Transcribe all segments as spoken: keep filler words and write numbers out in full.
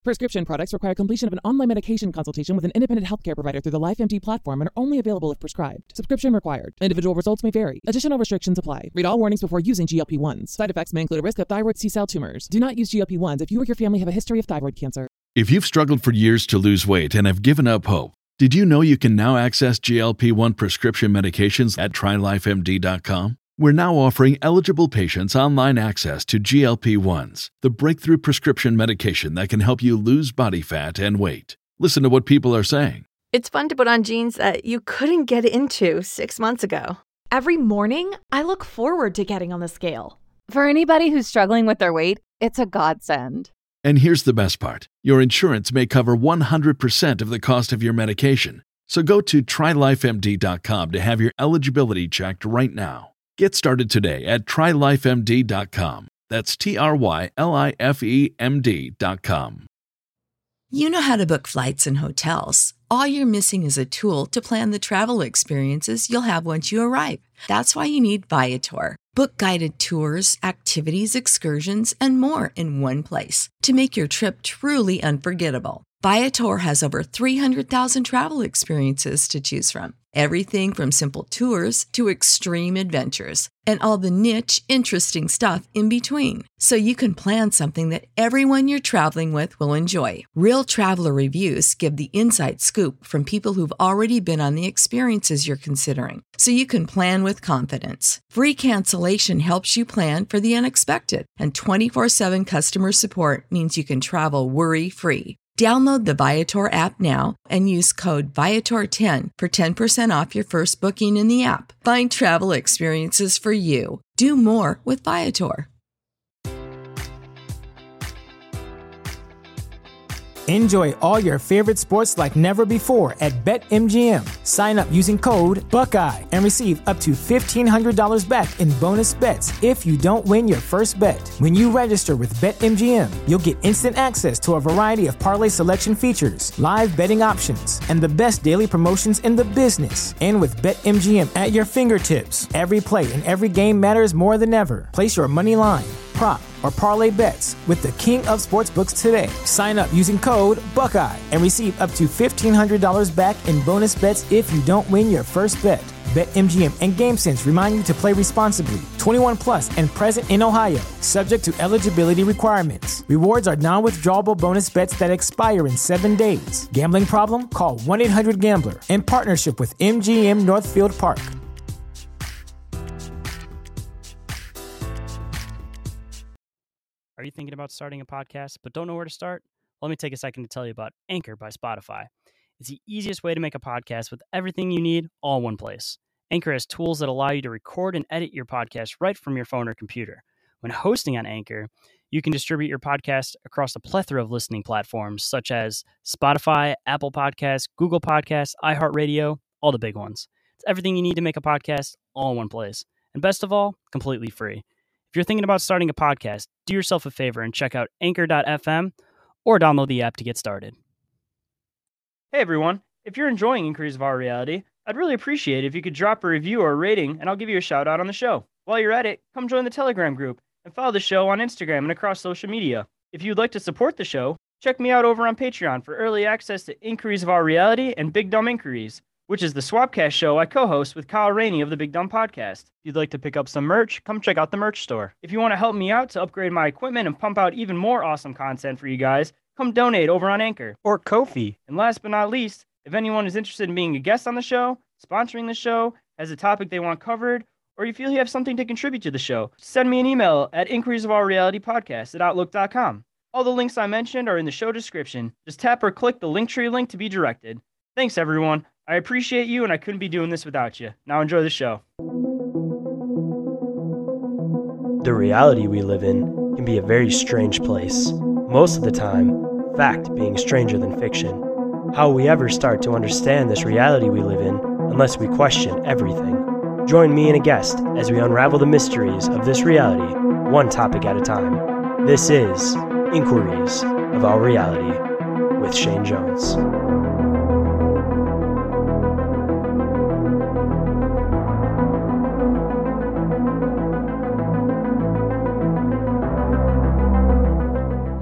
Prescription products require completion of an online medication consultation with an independent healthcare provider through the LifeMD platform and are only available if prescribed. Subscription required. Individual results may vary. Additional restrictions apply. Read all warnings before using G L P one s. Side effects may include a risk of thyroid C-cell tumors. Do not use G L P one s if you or your family have a history of thyroid cancer. If you've struggled for years to lose weight and have given up hope, did you know you can now access G L P one prescription medications at try life M D dot com? We're now offering eligible patients online access to G L P one s, the breakthrough prescription medication that can help you lose body fat and weight. Listen to what people are saying. It's fun to put on jeans that you couldn't get into six months ago. Every morning, I look forward to getting on the scale. For anybody who's struggling with their weight, it's a godsend. And here's the best part. Your insurance may cover one hundred percent of the cost of your medication. So go to try life M D dot com to have your eligibility checked right now. Get started today at try life M D dot com. That's T R Y L I F E M D dot com. You know how to book flights and hotels. All you're missing is a tool to plan the travel experiences you'll have once you arrive. That's why you need Viator. Book guided tours, activities, excursions, and more in one place to make your trip truly unforgettable. Viator has over three hundred thousand travel experiences to choose from. Everything from simple tours to extreme adventures and all the niche, interesting stuff in between. So you can plan something that everyone you're traveling with will enjoy. Real traveler reviews give the inside scoop from people who've already been on the experiences you're considering. So you can plan with confidence. Free cancellation helps you plan for the unexpected. And twenty-four seven customer support means you can travel worry-free. Download the Viator app now and use code Viator ten for ten percent off your first booking in the app. Find travel experiences for you. Do more with Viator. Enjoy all your favorite sports like never before at BetMGM. Sign up using code Buckeye and receive up to fifteen hundred dollars back in bonus bets if you don't win your first bet. When you register with BetMGM, you'll get instant access to a variety of parlay selection features, live betting options, and the best daily promotions in the business. And with BetMGM at your fingertips, every play and every game matters more than ever. Place your money line, prop, or parlay bets with the king of sportsbooks today. Sign up using code Buckeye and receive up to fifteen hundred dollars back in bonus bets if you don't win your first bet. BetMGM and GameSense remind you to play responsibly. twenty-one plus and present in Ohio, subject to eligibility requirements. Rewards are non-withdrawable bonus bets that expire in seven days. Gambling problem? Call one eight hundred gambler in partnership with M G M Northfield Park. Are you thinking about starting a podcast but don't know where to start? Well, let me take a second to tell you about Anchor by Spotify. It's the easiest way to make a podcast with everything you need all in one place. Anchor has tools that allow you to record and edit your podcast right from your phone or computer. When hosting on Anchor, you can distribute your podcast across a plethora of listening platforms such as Spotify, Apple Podcasts, Google Podcasts, iHeartRadio, all the big ones. It's everything you need to make a podcast all in one place. And best of all, completely free. If you're thinking about starting a podcast, do yourself a favor and check out anchor dot f m or download the app to get started. Hey everyone, if you're enjoying Inquiries of Our Reality, I'd really appreciate it if you could drop a review or a rating and I'll give you a shout out on the show. While you're at it, come join the Telegram group and follow the show on Instagram and across social media. If you'd like to support the show, check me out over on Patreon for early access to Inquiries of Our Reality and Big Dumb Inquiries, which is the Swapcast show I co-host with Kyle Rainey of the Big Dumb Podcast. If you'd like to pick up some merch, come check out the merch store. If you want to help me out to upgrade my equipment and pump out even more awesome content for you guys, come donate over on Anchor or Ko-fi. And last but not least, if anyone is interested in being a guest on the show, sponsoring the show, has a topic they want covered, or you feel you have something to contribute to the show, send me an email at inquiries of our reality podcast at outlook dot com. All the links I mentioned are in the show description. Just tap or click the Linktree link to be directed. Thanks, everyone. I appreciate you, and I couldn't be doing this without you. Now enjoy the show. The reality we live in can be a very strange place. Most of the time, fact being stranger than fiction. How will we ever start to understand this reality we live in unless we question everything? Join me and a guest as we unravel the mysteries of this reality, one topic at a time. This is Inquiries of Our Reality with Shane Jones.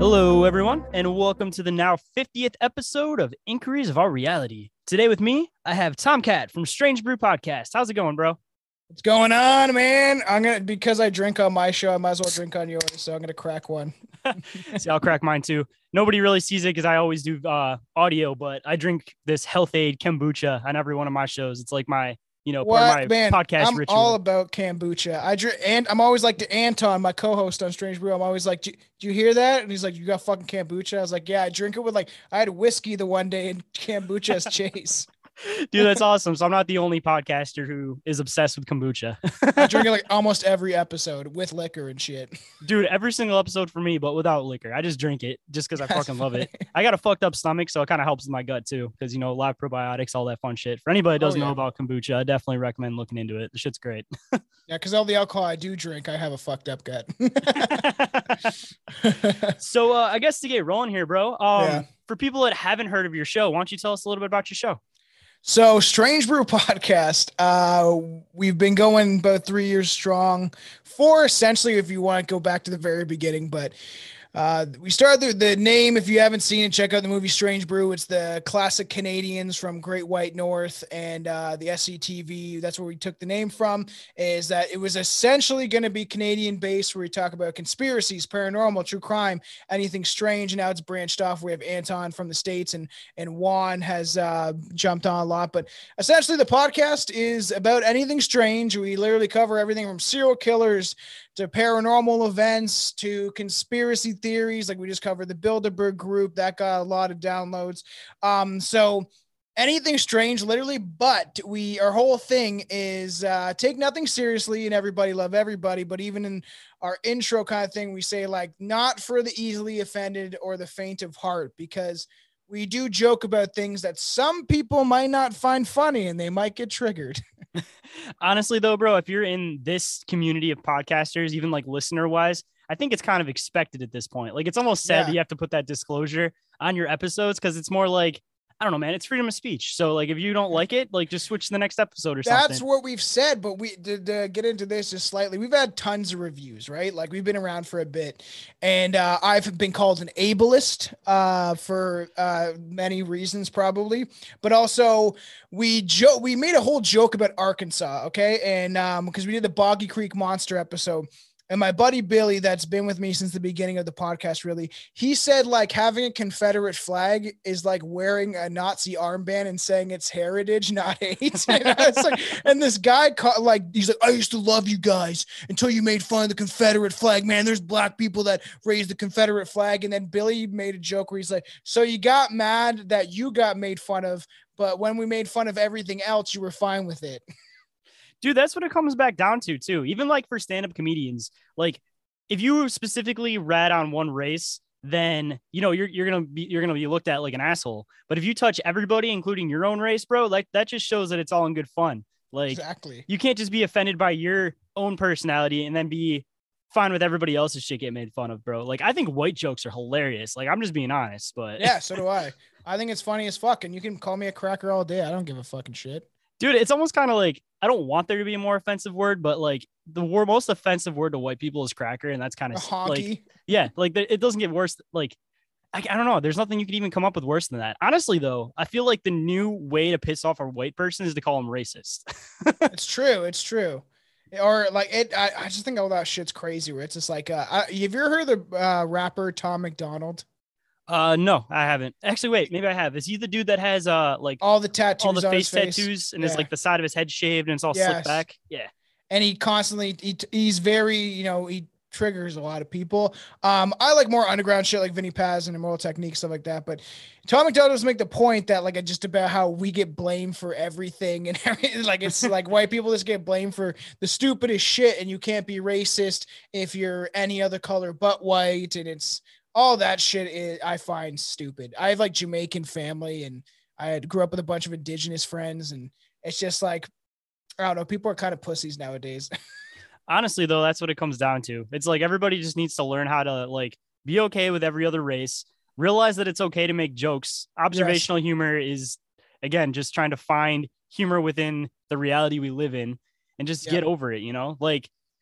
Hello, everyone, and welcome to the now fiftieth episode of Inquiries of Our Reality. Today with me, I have Tomcat from Strange Brew Podcast. How's it going, bro? What's going on, man? I'm gonna because I drink on my show, I might as well drink on yours. So I'm gonna crack one. See, I'll crack mine too. Nobody really sees it because I always do uh, audio, but I drink this Health Aid kombucha on every one of my shows. It's like my, you know, part What of my man? podcast I'm ritual. all about kombucha. I drink, and I'm always like to Anton, my co-host on Strange Brew. I'm always like, do, do you hear that? And he's like, you got fucking kombucha? I was like, yeah, I drink it with like I had whiskey the one day and kombucha as chase. Dude, that's awesome. So I'm not the only podcaster who is obsessed with kombucha. I drink it like almost every episode with liquor and shit. Dude, every single episode for me, but without liquor. I just drink it just because I fucking love it. I got a fucked up stomach, so it kind of helps with my gut too. Because, you know, live probiotics, all that fun shit. For anybody that doesn't oh, yeah. know about kombucha, I definitely recommend looking into it. The shit's great. Yeah, because all the alcohol I do drink, I have a fucked up gut. So uh, I guess to get rolling here, bro, um, yeah. for people that haven't heard of your show, why don't you tell us a little bit about your show? So Strange Brew Podcast, uh, we've been going about three years strong. Four, essentially, if you want to go back to the very beginning. But uh, we started the, the name. If you haven't seen it, check out the movie Strange Brew. It's the classic Canadians from Great White North and uh, the S C T V. That's where we took the name from, is that it was essentially going to be Canadian based, where we talk about conspiracies, paranormal, true crime, anything strange. And now it's branched off. We have Anton from the States, and, and Juan has uh, jumped on a lot. But essentially the podcast is about anything strange. We literally cover everything from serial killers to paranormal events to conspiracy theories. Like we just covered the Bilderberg group that got a lot of downloads. Um, so anything strange, literally, but we, our whole thing is uh, take nothing seriously and everybody love everybody. But even in our intro kind of thing, we say like not for the easily offended or the faint of heart, because we do joke about things that some people might not find funny and they might get triggered. Honestly, though, bro, if you're in this community of podcasters, even like listener wise, I think it's kind of expected at this point. Like it's almost sad yeah. that you have to put that disclosure on your episodes, because it's more like, I don't know, man, it's freedom of speech. So like, if you don't like it, like just switch to the next episode or something. That's what we've said, but we to, to get into this just slightly. We've had tons of reviews, right? Like we've been around for a bit, and uh, I've been called an ableist uh, for uh, many reasons, probably, but also we joke. We made a whole joke about Arkansas, okay, and um, because we did the Boggy Creek Monster episode. And my buddy Billy, that's been with me since the beginning of the podcast, really, he said like having a Confederate flag is like wearing a Nazi armband and saying it's heritage, not hate. And, like, and this guy, caught, like, he's like, I used to love you guys until you made fun of the Confederate flag. Man, there's black people that raised the Confederate flag. And then Billy made a joke where he's like, so you got mad that you got made fun of, but when we made fun of everything else, you were fine with it. Dude, that's what it comes back down to, too. Even like for stand-up comedians, like if you specifically rat on one race, then, you know, you're, you're going to be, you're going to be looked at like an asshole. But if you touch everybody, including your own race, bro, like that just shows that it's all in good fun. Like exactly. You can't just be offended by your own personality and then be fine with everybody else's shit get made fun of, bro. Like I think white jokes are hilarious. Like I'm just being honest, but yeah, so do I. I think it's funny as fuck. And you can call me a cracker all day. I don't give a fucking shit. Dude, it's almost kind of like, I don't want there to be a more offensive word, but like the word, most offensive word to white people is cracker. And that's kind of like, yeah, like it doesn't get worse. Like, I, I don't know. There's nothing you could even come up with worse than that. Honestly, though, I feel like the new way to piss off a white person is to call them racist. It's true. It's true. Or like it, I, I just think all that shit's crazy where it's just like, uh, I, have you ever heard of the uh, rapper Tom McDonald? Uh, no, I haven't. Actually, wait, maybe I have. Is he the dude that has uh like all the tattoos, all the on face, his face tattoos, and yeah. it's like the side of his head shaved and it's all yes. slicked back? Yeah. And he constantly, he, he's very, you know, he triggers a lot of people. Um, I like more underground shit like Vinny Paz and Immortal Technique, stuff like that. But Tom McDonald does make the point that like just about how we get blamed for everything and everything. Like it's like white people just get blamed for the stupidest shit, and you can't be racist if you're any other color but white, and it's. All that shit is, I find stupid. I have like Jamaican family, and I had grew up with a bunch of indigenous friends, and it's just like, I don't know. People are kind of pussies nowadays. Honestly, though, that's what it comes down to. It's like everybody just needs to learn how to like be okay with every other race, realize that it's okay to make jokes. Observational yes. humor is, again, just trying to find humor within the reality we live in and just yeah. get over it, you know? Like,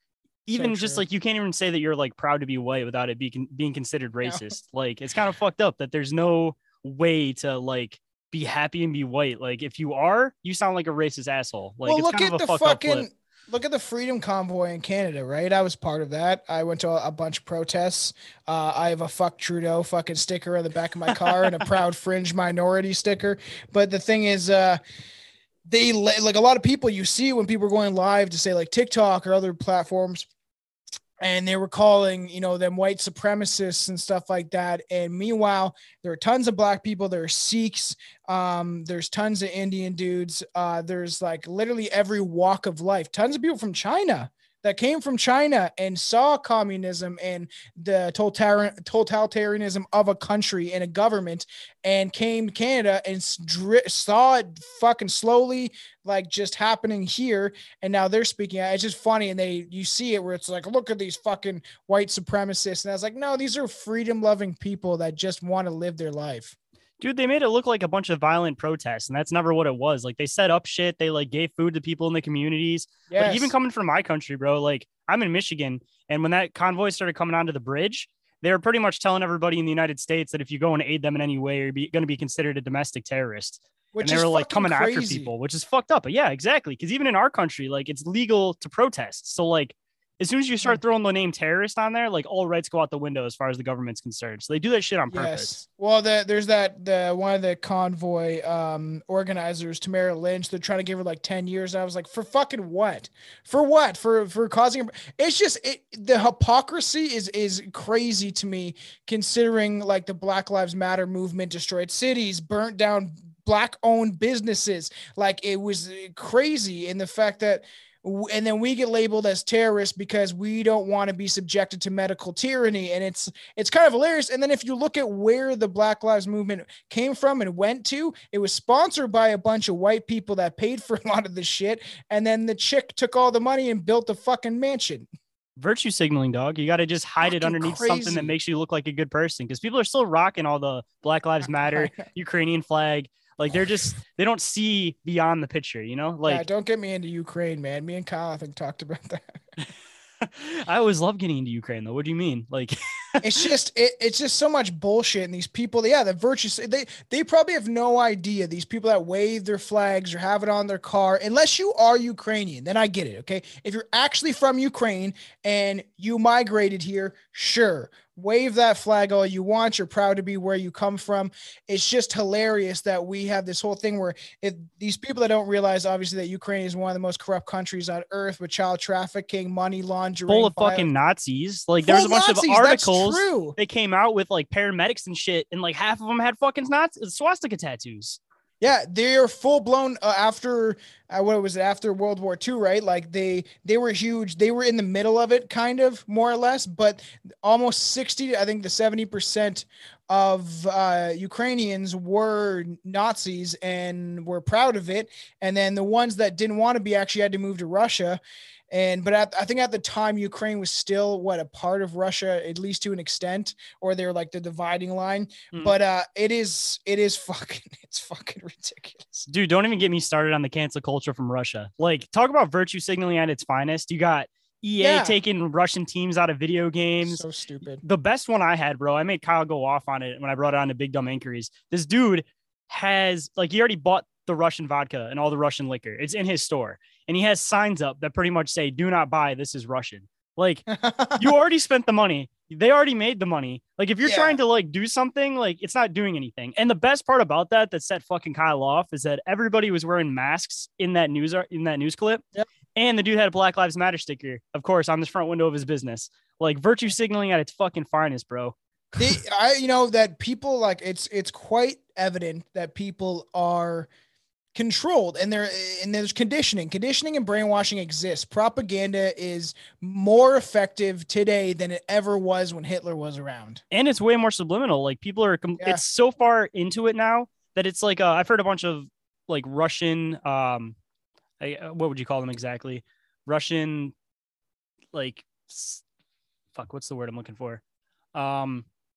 even So just true. like you can't even say that you're like proud to be white without it being being considered racist. No. Like it's kind of fucked up that there's no way to like be happy and be white. Like if you are, you sound like a racist asshole. Like well, it's look kind at of a the fucked fucking up flip. look at the Freedom Convoy in Canada, right? I was part of that. I went to a, a bunch of protests. Uh, I have a fuck Trudeau fucking sticker on the back of my car and a proud fringe minority sticker. But the thing is, uh, they like a lot of people you see when people are going live to say like TikTok or other platforms, and they were calling, you know, them white supremacists and stuff like that. And meanwhile, there are tons of black people. There are Sikhs. Um, there's tons of Indian dudes. Uh, there's like literally every walk of life. Tons of people from China that came from China and saw communism and the totalitarianism of a country and a government, and came to Canada and saw it fucking slowly, like just happening here. And now they're speaking. It's just funny. And they, you see it where it's like, look at these fucking white supremacists. And I was like, no, these are freedom loving people that just want to live their life. Dude, they made it look like a bunch of violent protests, and that's never what it was. Like, they set up shit. They, like, gave food to people in the communities. Yes. Like, even coming from my country, bro, like, I'm in Michigan, and when that convoy started coming onto the bridge, they were pretty much telling everybody in the United States that if you go and aid them in any way, you're going to be considered a domestic terrorist. Which and they were, like, coming crazy. after people, which is fucked up. But, yeah, exactly, because even in our country, like, it's legal to protest. So, like, as soon as you start throwing the name terrorist on there, like all rights go out the window as far as the government's concerned. So they do that shit on purpose. Yes. Well, the, there's that, the, one of the convoy um, organizers, Tamara Lynch, they're trying to give her like ten years. I was like, for fucking what? For what? For, for causing, it's just, it, the hypocrisy is, is crazy to me, considering like the Black Lives Matter movement destroyed cities, burnt down black owned businesses. Like it was crazy in the fact that, and then we get labeled as terrorists because we don't want to be subjected to medical tyranny. And it's, it's kind of hilarious. And then if you look at where the Black Lives Movement came from and went to, it was sponsored by a bunch of white people that paid for a lot of the shit. And then the chick took all the money and built a fucking mansion. Virtue signaling, dog. You got to just hide fucking it underneath crazy. something that makes you look like a good person. Because people are still rocking all the Black Lives Matter, Ukrainian flag. Like they're just, they don't see beyond the picture, you know? Like, yeah, don't get me into Ukraine, man. Me and Kyle, I think, talked about that. I always love getting into Ukraine though. What do you mean? Like it's just, it, it's just so much bullshit. And these people, yeah, the virtue, they, they probably have no idea. These people that wave their flags or have it on their car, unless you are Ukrainian, then I get it. Okay. If you're actually from Ukraine and you migrated here, sure. Wave that flag all you want. You're proud to be where you come from. It's just hilarious that we have this whole thing where if these people that don't realize, obviously, that Ukraine is one of the most corrupt countries on earth with child trafficking, money laundering, full of violence. fucking Nazis. Like there's a bunch Nazis, of articles that's true. They came out with like paramedics and shit, and like half of them had fucking Nazi swastika tattoos. Yeah, they're full blown uh, after uh, what was it after World War Two, right? Like they they were huge. They were in the middle of it, kind of more or less, but almost sixty, I think the seventy percent of uh, Ukrainians were Nazis and were proud of it. And then the ones that didn't want to be actually had to move to Russia. And, but at, I think at the time, Ukraine was still what, a part of Russia, at least to an extent, or they're like the dividing line. Mm. But uh, it is, it is fucking, it's fucking ridiculous. Dude, don't even get me started on the cancel culture from Russia. Like talk about virtue signaling at its finest. You got E A yeah. taking Russian teams out of video games. So stupid. The best one I had, bro, I made Kyle go off on it when I brought it on to Big Dumb Inquiries. This dude has like, he already bought the Russian vodka and all the Russian liquor. It's in his store. And he has signs up that pretty much say, do not buy, this is Russian. Like you already spent the money. They already made the money. Like if you're yeah. trying to like do something, like it's not doing anything. And the best part about that, that set fucking Kyle off, is that everybody was wearing masks in that news, in that news clip. Yep. And the dude had a Black Lives Matter sticker, of course, on the front window of his business. Like virtue signaling at its fucking finest, bro. They, I, you know, that people like it's, it's quite evident that people are controlled and there and there's conditioning conditioning and brainwashing exists. Propaganda is more effective today than it ever was when Hitler was around, and it's way more subliminal. Like people are yeah. it's so far into it now that it's like uh, I've heard a bunch of like Russian um I, what would you call them exactly Russian like fuck what's the word I'm looking for um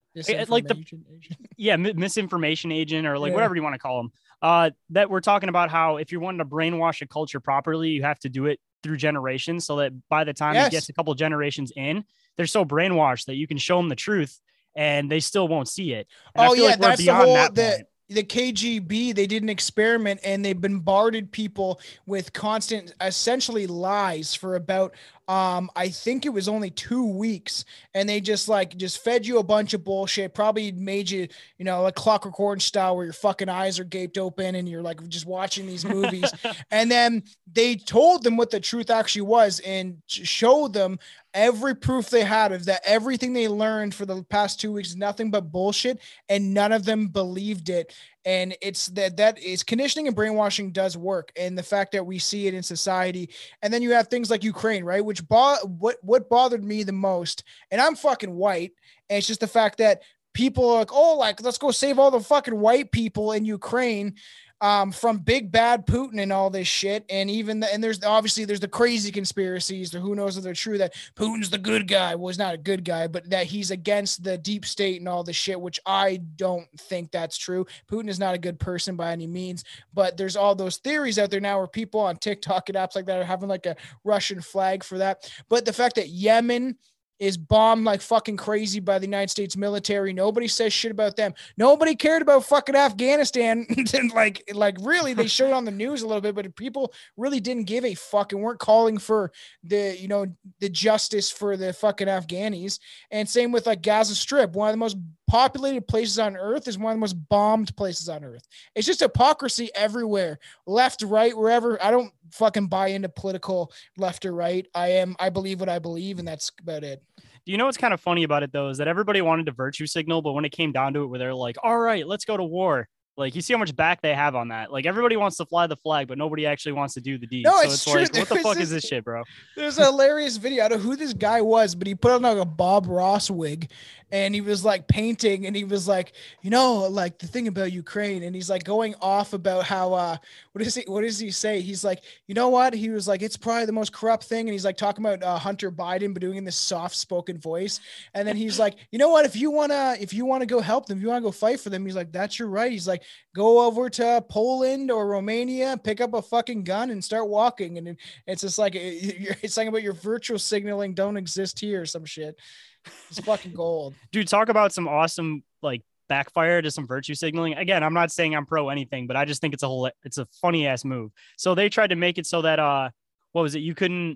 like the Misinformation agent. yeah mi- misinformation agent or like Yeah. whatever you want to call them. Uh, that we're talking about how if you're wanting to brainwash a culture properly, you have to do it through generations, so that by the time Yes. it gets a couple generations in, they're so brainwashed that you can show them the truth and they still won't see it. And Oh I feel yeah, like we're that's the beyond whole that the point. the K G B. They did an experiment and they bombarded people with constant, essentially lies for about um I think it was only two weeks, and they just like just fed you a bunch of bullshit. Probably made you you know like Clockwork Orange style, where your fucking eyes are gaped open and you're like just watching these movies. And then they told them what the truth actually was and showed them every proof they had of that everything they learned for the past two weeks is nothing but bullshit, and none of them believed it. And it's that that is conditioning and brainwashing does work, and the fact that we see it in society. And then you have things like Ukraine, right? Which bo- what what bothered me the most, and I'm fucking white, and it's just the fact that people are like, oh, like let's go save all the fucking white people in Ukraine. Um, from big bad Putin and all this shit. And even the, and there's obviously there's the crazy conspiracies, or who knows if they're true, that Putin's the good guy. Well, he's not a good guy, but that he's against the deep state and all this shit, which I don't think that's true. Putin is not a good person by any means, but there's all those theories out there now where people on TikTok and apps like that are having like a Russian flag for that. But the fact that Yemen is bombed like fucking crazy by the United States military. Nobody says shit about them. Nobody cared about fucking Afghanistan. And like, like really, they showed it on the news a little bit, but people really didn't give a fuck and weren't calling for the, you know, the justice for the fucking Afghanis. And same with like Gaza Strip, one of the most populated places on earth is one of the most bombed places on earth. It's just hypocrisy everywhere, left, right, wherever. I don't fucking buy into political left or right. I am, I believe what I believe, and that's about it. Do you know what's kind of funny about it though, is that everybody wanted to virtue signal, but when it came down to it, where they're like, all right, let's go to war. Like, you see how much back they have on that. Like, everybody wants to fly the flag, but nobody actually wants to do the deed. No, so it's it's true. like, what the There's fuck this- is this shit, bro? There's a hilarious video. I don't know who this guy was, but he put on like a Bob Ross wig, and he was like painting, and he was like, you know, like the thing about Ukraine, and he's like going off about how uh what is he what does he say? He's like, you know what? He was like, it's probably the most corrupt thing, and he's like talking about uh, Hunter Biden, but doing it in this soft spoken voice. And then he's like, you know what? If you wanna if you wanna go help them, if you wanna go fight for them, he's like, that's your right. He's like, go over to Poland or Romania, pick up a fucking gun and start walking. And it's just like, it's like about your virtual signaling don't exist here or some shit. It's fucking gold. Dude, talk about some awesome, like, backfire to some virtue signaling. Again, I'm not saying I'm pro anything, but I just think it's a whole, it's a funny ass move. So they tried to make it so that, uh, what was it? You couldn't,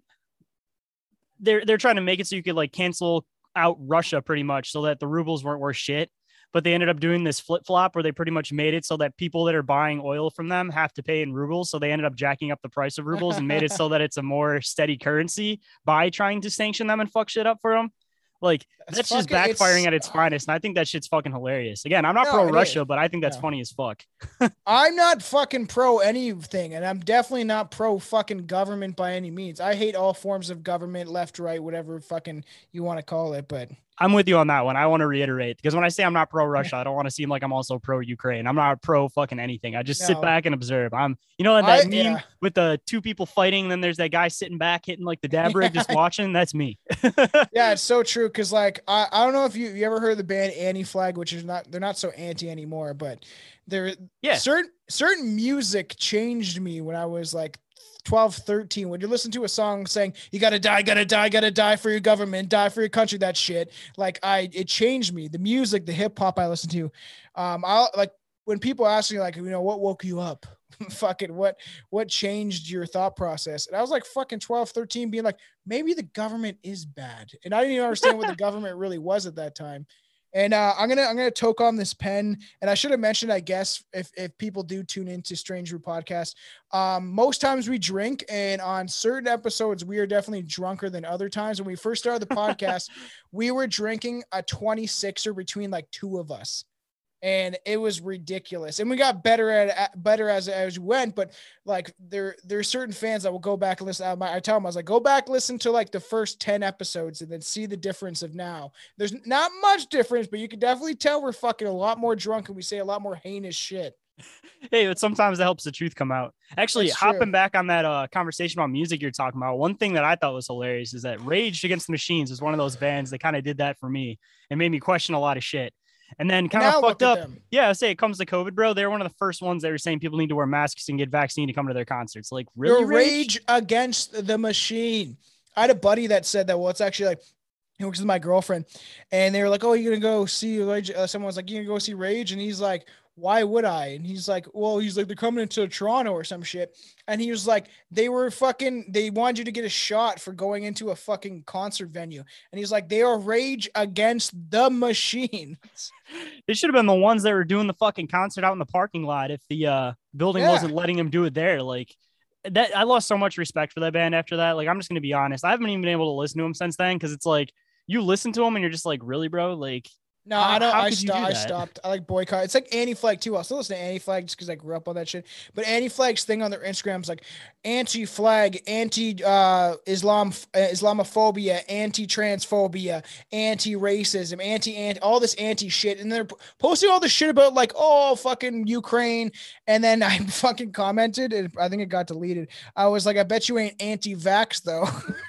they're, they're trying to make it so you could like cancel out Russia pretty much so that the rubles weren't worth shit. But they ended up doing this flip flop where they pretty much made it so that people that are buying oil from them have to pay in rubles. So they ended up jacking up the price of rubles and made it so that it's a more steady currency by trying to sanction them and fuck shit up for them. Like, that's, that's just fucking, backfiring it's, at its finest. And I think that shit's fucking hilarious. Again, I'm not no, pro it Russia, is. but I think that's no. funny as fuck. I'm not fucking pro anything, and I'm definitely not pro fucking government by any means. I hate all forms of government, left, right, whatever fucking you want to call it, but I'm with you on that one. I want to reiterate, because when I say I'm not pro Russia, I don't want to seem like I'm also pro Ukraine. I'm not pro fucking anything. I just No. sit back and observe. I'm, you know, that I- meme yeah. with the two people fighting, and then there's that guy sitting back hitting like the dab rig, just watching. That's me. yeah, it's so true. Cause like, I, I don't know if you, you ever heard of the band Anti-Flag, which is not, they're not so anti anymore, but they're Yeah. certain, certain music changed me when I was like twelve, thirteen, when you listen to a song saying you gotta die, gotta die, gotta die for your government, die for your country, that shit. Like I, it changed me. The music, the hip hop I listened to, um, I like when people ask me like, you know, what woke you up? Fucking what, what changed your thought process? And I was like fucking twelve, thirteen being like, maybe the government is bad. And I didn't even understand what the government really was at that time. And uh, I'm gonna I'm gonna toke on this pen, and I should have mentioned, I guess, if if people do tune into Strange Brew Podcast, um, most times we drink, and on certain episodes we are definitely drunker than other times. When we first started the podcast, we were drinking a twenty-sixer between like two of us. And it was ridiculous. And we got better at, at better as as we went. But like there, there are certain fans that will go back and listen. I, I tell them, I was like, go back, listen to like the first ten episodes and then see the difference of now. There's not much difference, but you can definitely tell we're fucking a lot more drunk and we say a lot more heinous shit. Hey, but sometimes it helps the truth come out. Actually, That's hopping true. back on that uh, conversation about music you're talking about, one thing that I thought was hilarious is that Rage Against the Machines was one of those bands that kind of did that for me and made me question a lot of shit. And then kind Now of look fucked at up. them. Yeah, I say it comes to COVID, bro. They were one of the first ones that were saying people need to wear masks and get vaccinated to come to their concerts. Like, really? Your rage against the machine. I had a buddy that said that. Well, it's actually like, he works with my girlfriend, and they were like, "Oh, you're gonna go see Rage?" Uh, someone was like, "You gonna go see Rage?" And he's like, "Why would I?" And he's like, "Well, he's like, they're coming into Toronto or some shit." And he was like, "They were fucking. They wanted you to get a shot for going into a fucking concert venue." And he's like, "They are Rage against the machine." They should have been the ones that were doing the fucking concert out in the parking lot if the uh, building Yeah. wasn't letting them do it there. Like that, I lost so much respect for that band after that. Like, I'm just gonna be honest. I haven't even been able to listen to them since then because it's like. You listen to them and you're just like, really, bro? Like, No, how, I don't. how I, could you sto- do I that? stopped. I like Boycott. It's like Anti-Flag too. I'll still listen to Anti-Flag just because I grew up on that shit. But Anti-Flag's thing on their Instagram is like anti-flag, anti-Islam, uh, Islamophobia, anti-transphobia, anti-racism, anti-anti, all this anti-shit. And they're p- posting all this shit about like, oh, fucking Ukraine. And then I fucking commented, and I think it got deleted. I was like, I bet you ain't anti-vax though.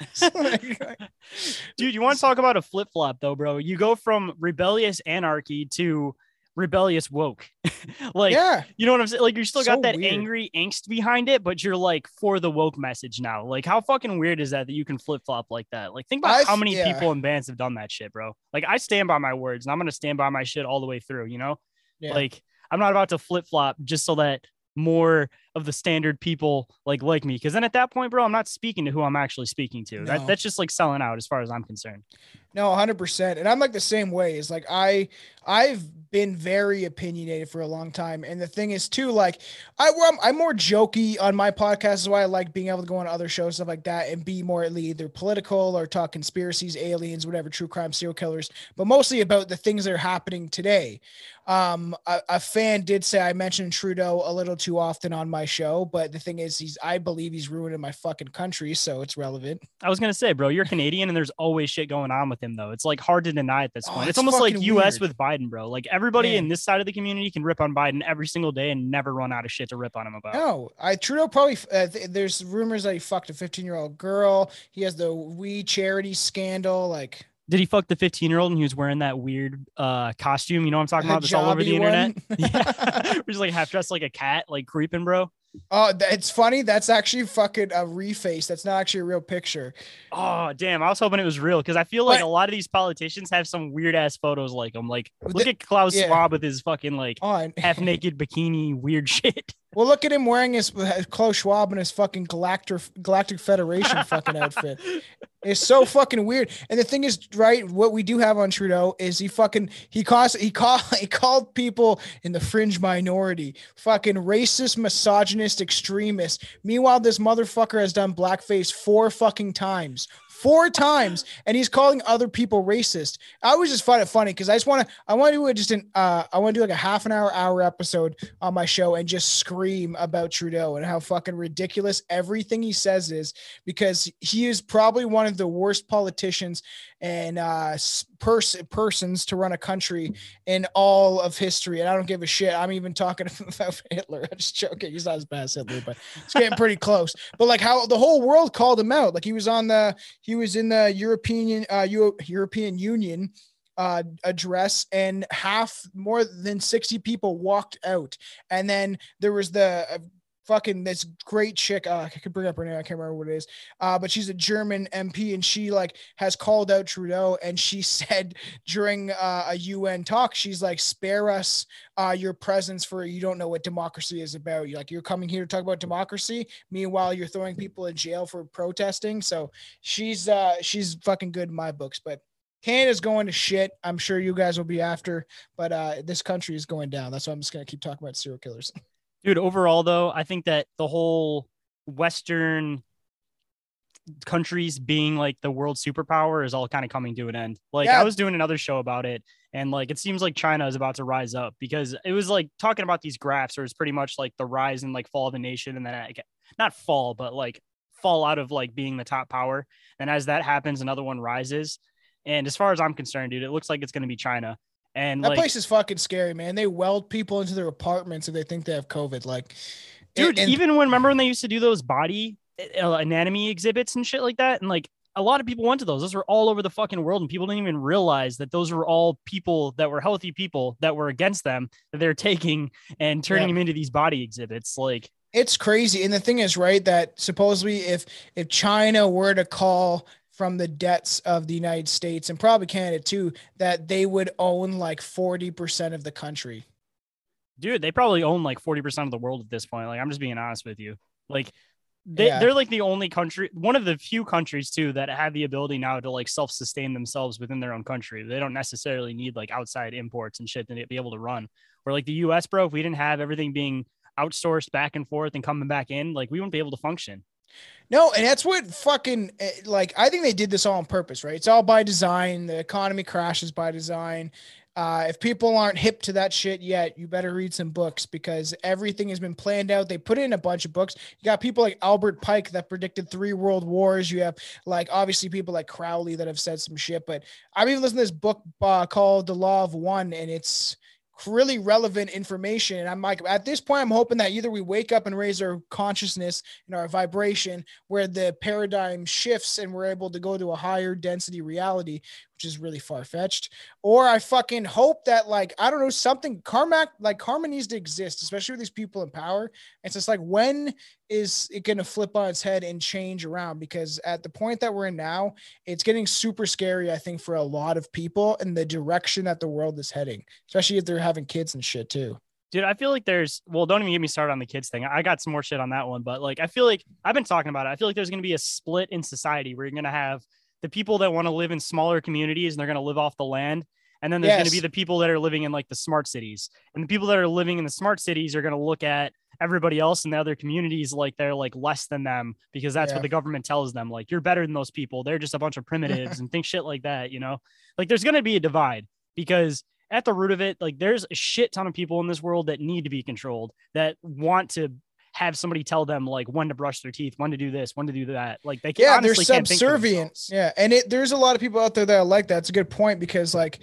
Dude, you want to talk about a flip flop though, bro? You go from rebellious anarchy to rebellious woke. Like, yeah, you know what I'm saying? Like, you still So got that weird. angry angst behind it, but you're like for the woke message now. Like, how fucking weird is that that you can flip flop like that? Like, think about I've- how many yeah. people and bands have done that shit, bro. Like, I stand by my words and I'm going to stand by my shit all the way through, you know? Yeah. Like, I'm not about to flip flop just so that more of the standard people like like me, because then at that point, bro, I'm not speaking to who I'm actually speaking to. No. That that's just like selling out as far as I'm concerned. No, one hundred percent. And I'm like the same way. It's like I I've been very opinionated for a long time. And the thing is too, like I I'm, I'm more jokey on my podcast. Is why I like being able to go on other shows, stuff like that, and be more either political or talk conspiracies, aliens, whatever, true crime, serial killers, but mostly about the things that are happening today. Um, a, a fan did say I mentioned Trudeau a little too often on my show, but the thing is, he's I believe he's ruining my fucking country, so it's relevant. I was gonna say, bro, you're Canadian and there's always shit going on with him though. It's like hard to deny at this Oh, point. it's it's almost like fucking U S weird. with Biden, bro. Like everybody Man. in this side of the community can rip on Biden every single day and never run out of shit to rip on him about. No, I Trudeau probably. Uh, th- there's rumors that he fucked a fifteen year old girl. He has the We Charity scandal. Like, Did he fuck the fifteen year old and he was wearing that weird uh costume? You know what I'm talking about? That's all over the Hijabi internet. one? Yeah. He's like half dressed like a cat, like creeping, bro. oh, th- it's funny. That's actually fucking a reface. That's not actually a real picture. Oh damn! I was hoping it was real because I feel like But- a lot of these politicians have some weird ass photos like him. Like, look The- at Klaus yeah. Schwab with his fucking like Oh, and- half naked bikini weird shit. well, look at him wearing his uh, Klaus Schwab in his fucking Galactic Galactic Federation fucking outfit. It's so fucking weird. And the thing is, right, what we do have on Trudeau is he fucking he caused he called he called people in the fringe minority fucking racist, misogynist, extremists. Meanwhile, this motherfucker has done blackface four fucking times. Four times, and he's calling other people racist. I always just find it funny because I just want to, I want to do just an, uh, I want to do like a half an hour, hour episode on my show and just scream about Trudeau and how fucking ridiculous everything he says is, because he is probably one of the worst politicians and uh, s- pers- persons to run a country in all of history. And I don't give a shit. I'm even talking about Hitler. I'm just joking. He's not as bad as Hitler, but it's getting pretty close. But like how the whole world called him out. Like he was on the, he was in the European, uh, Euro- European Union uh, address, and half, more than sixty people walked out. And then there was the uh, fucking this great chick. Uh, I could bring up her name. I can't remember what it is. Uh, but she's a German M P, and she like has called out Trudeau, and she said during uh, a U N talk, she's like, spare us uh, your presence, for you don't know what democracy is about. You're like, you're coming here to talk about democracy. Meanwhile, you're throwing people in jail for protesting. So she's uh, she's fucking good in my books, but Canada's going to shit. I'm sure you guys will be after, but uh, this country is going down. That's why I'm just going to keep talking about serial killers. Dude, overall though, I think that the whole Western countries being like the world superpower is all kind of coming to an end. Like Yeah. I was doing another show about it, and like it seems like China is about to rise up, because it was like talking about these graphs where it's pretty much like the rise and like fall of a nation, and then like, not fall, but like fall out of like being the top power. And as that happens, another one rises. And as far as I'm concerned, dude, it looks like it's going to be China. And That like, place is fucking scary, man. They weld people into their apartments if they think they have COVID. Like, dude, and- and- even when, remember when they used to do those body uh, anatomy exhibits and shit like that? And like, a lot of people went to those. Those were all over the fucking world, and people didn't even realize that those were all people that were healthy people that were against them, that they're taking and turning Yeah. them into these body exhibits. Like, it's crazy. And the thing is, right, that supposedly if if China were to call from the debts of the United States and probably Canada too, that they would own like forty percent of the country. dude, they probably own like forty percent of the world at this point. Like, I'm just being honest with you. Like, they, Yeah. they're like the only country, one of the few countries too, that have the ability now to like self-sustain themselves within their own country. They don't necessarily need like outside imports and shit to be able to run. Where like the U S, bro, if we didn't have everything being outsourced back and forth and coming back in, like we wouldn't be able to function. No, and that's what fucking eh, like I think they did this all on purpose, right? It's all by design. The economy crashes by design. Uh, if people aren't hip to that shit yet, you better read some books because everything has been planned out. They put in a bunch of books. You got people like Albert Pike that predicted three world wars. You have like obviously people like Crowley that have said some shit. But I've even listened to this book uh, called The Law of One, and it's really relevant information. And I'm like, at this point, I'm hoping that either we wake up and raise our consciousness and our vibration where the paradigm shifts and we're able to go to a higher density reality, which is really far-fetched. Or I fucking hope that like, I don't know, something karma, like karma needs to exist, especially with these people in power. It's just like, when is it going to flip on its head and change around? Because at the point that we're in now, it's getting super scary, I think, for a lot of people and the direction that the world is heading, especially if they're having kids and shit too. Dude, I feel like there's, well, don't even get me started on the kids thing. I got some more shit on that one, but like, I feel like I've been talking about it. I feel like there's going to be a split in society where you're going to have the people that want to live in smaller communities and they're going to live off the land. And then there's Yes. going to be the people that are living in like the smart cities, and the people that are living in the smart cities are going to look at everybody else in the other communities like they're like less than them, because that's Yeah. what the government tells them. Like, you're better than those people. They're just a bunch of primitives and think shit like that. You know, like there's going to be a divide, because at the root of it, like there's a shit ton of people in this world that need to be controlled, that want to have somebody tell them like when to brush their teeth, when to do this, when to do that. Like they can, Yeah, they're honestly can't think for subservient. themselves. Yeah, and it, there's a lot of people out there that are like that. It's a good point because, like,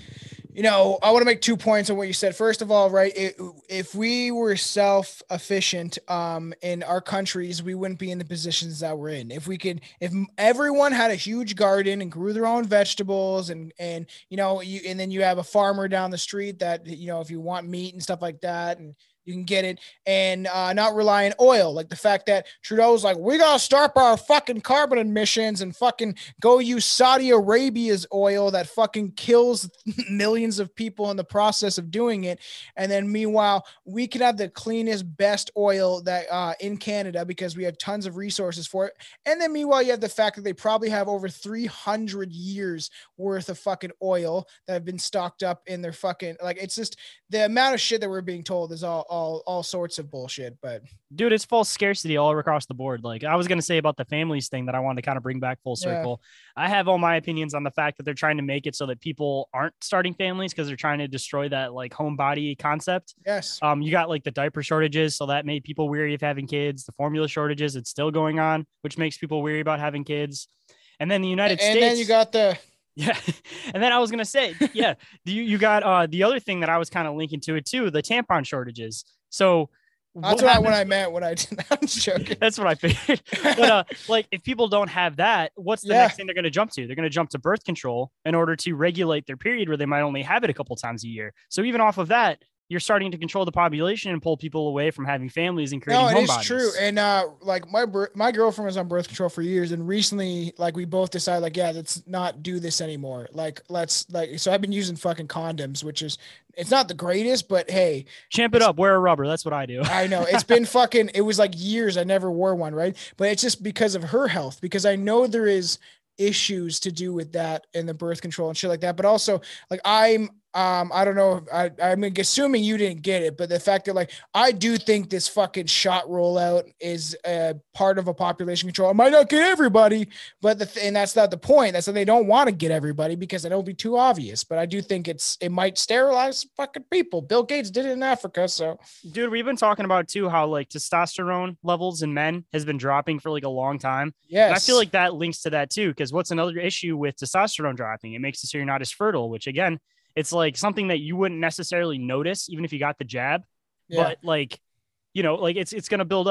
you know, I want to make two points on what you said. First of all, right, it, if we were self-efficient um, in our countries, we wouldn't be in the positions that we're in. If we could, if everyone had a huge garden and grew their own vegetables, and and you know, you and then you have a farmer down the street that, you know, if you want meat and stuff like that, and you can get it, and uh, not rely on oil. Like the fact that Trudeau's like, we got to stop our fucking carbon emissions and fucking go use Saudi Arabia's oil that fucking kills millions of people in the process of doing it. And then meanwhile, we can have the cleanest, best oil that uh, in Canada because we have tons of resources for it. And then meanwhile, you have the fact that they probably have over three hundred years worth of fucking oil that have been stocked up in their fucking, like, it's just the amount of shit that we're being told is all, all, all sorts of bullshit. But Dude, it's false scarcity all across the board. Like I was going to say about the families thing that I wanted to kind of bring back full circle. Yeah. I have all my opinions on the fact that they're trying to make it so that people aren't starting families because they're trying to destroy that like homebody concept. Yes. Um, you got like the diaper shortages. So that made people weary of having kids. The formula shortages, it's still going on, which makes people weary about having kids. And then the United and States. And then you got the. Yeah. And then I was going to say, yeah, you, you got uh, the other thing that I was kind of linking to it too, the tampon shortages. So that's what, what I meant when I did. I'm joking. That's what I figured. But uh, like, if people don't have that, what's the yeah. next thing they're going to jump to? They're going to jump to birth control in order to regulate their period, where they might only have it a couple times a year. So even off of that, you're starting to control the population and pull people away from having families and creating no, home it is bodies. true. And uh, like my my girlfriend was on birth control for years, and recently, like we both decided, like, yeah, let's not do this anymore. Like, let's like. So I've been using fucking condoms, which is it's not the greatest, but hey, champ it up. Wear a rubber. That's what I do. I know it's been fucking. It was like years I never wore one, right? But it's just because of her health, because I know there is issues to do with that and the birth control and shit like that. But also, like I'm. Um, I don't know. I, I'm assuming you didn't get it, but the fact that like, I do think this fucking shot rollout is a part of a population control. It might not get everybody, but the th- and that's not the point. That's that they don't want to get everybody because it'll be too obvious. But I do think it's it might sterilize fucking people. Bill Gates did it in Africa, so dude, we've been talking about too how like testosterone levels in men has been dropping for like a long time. Yes, and I feel like that links to that too, because what's another issue with testosterone dropping? It makes it so you're not as fertile, which again, it's like something that you wouldn't necessarily notice even if you got the jab, yeah. but like, you know, like it's, it's going to build up.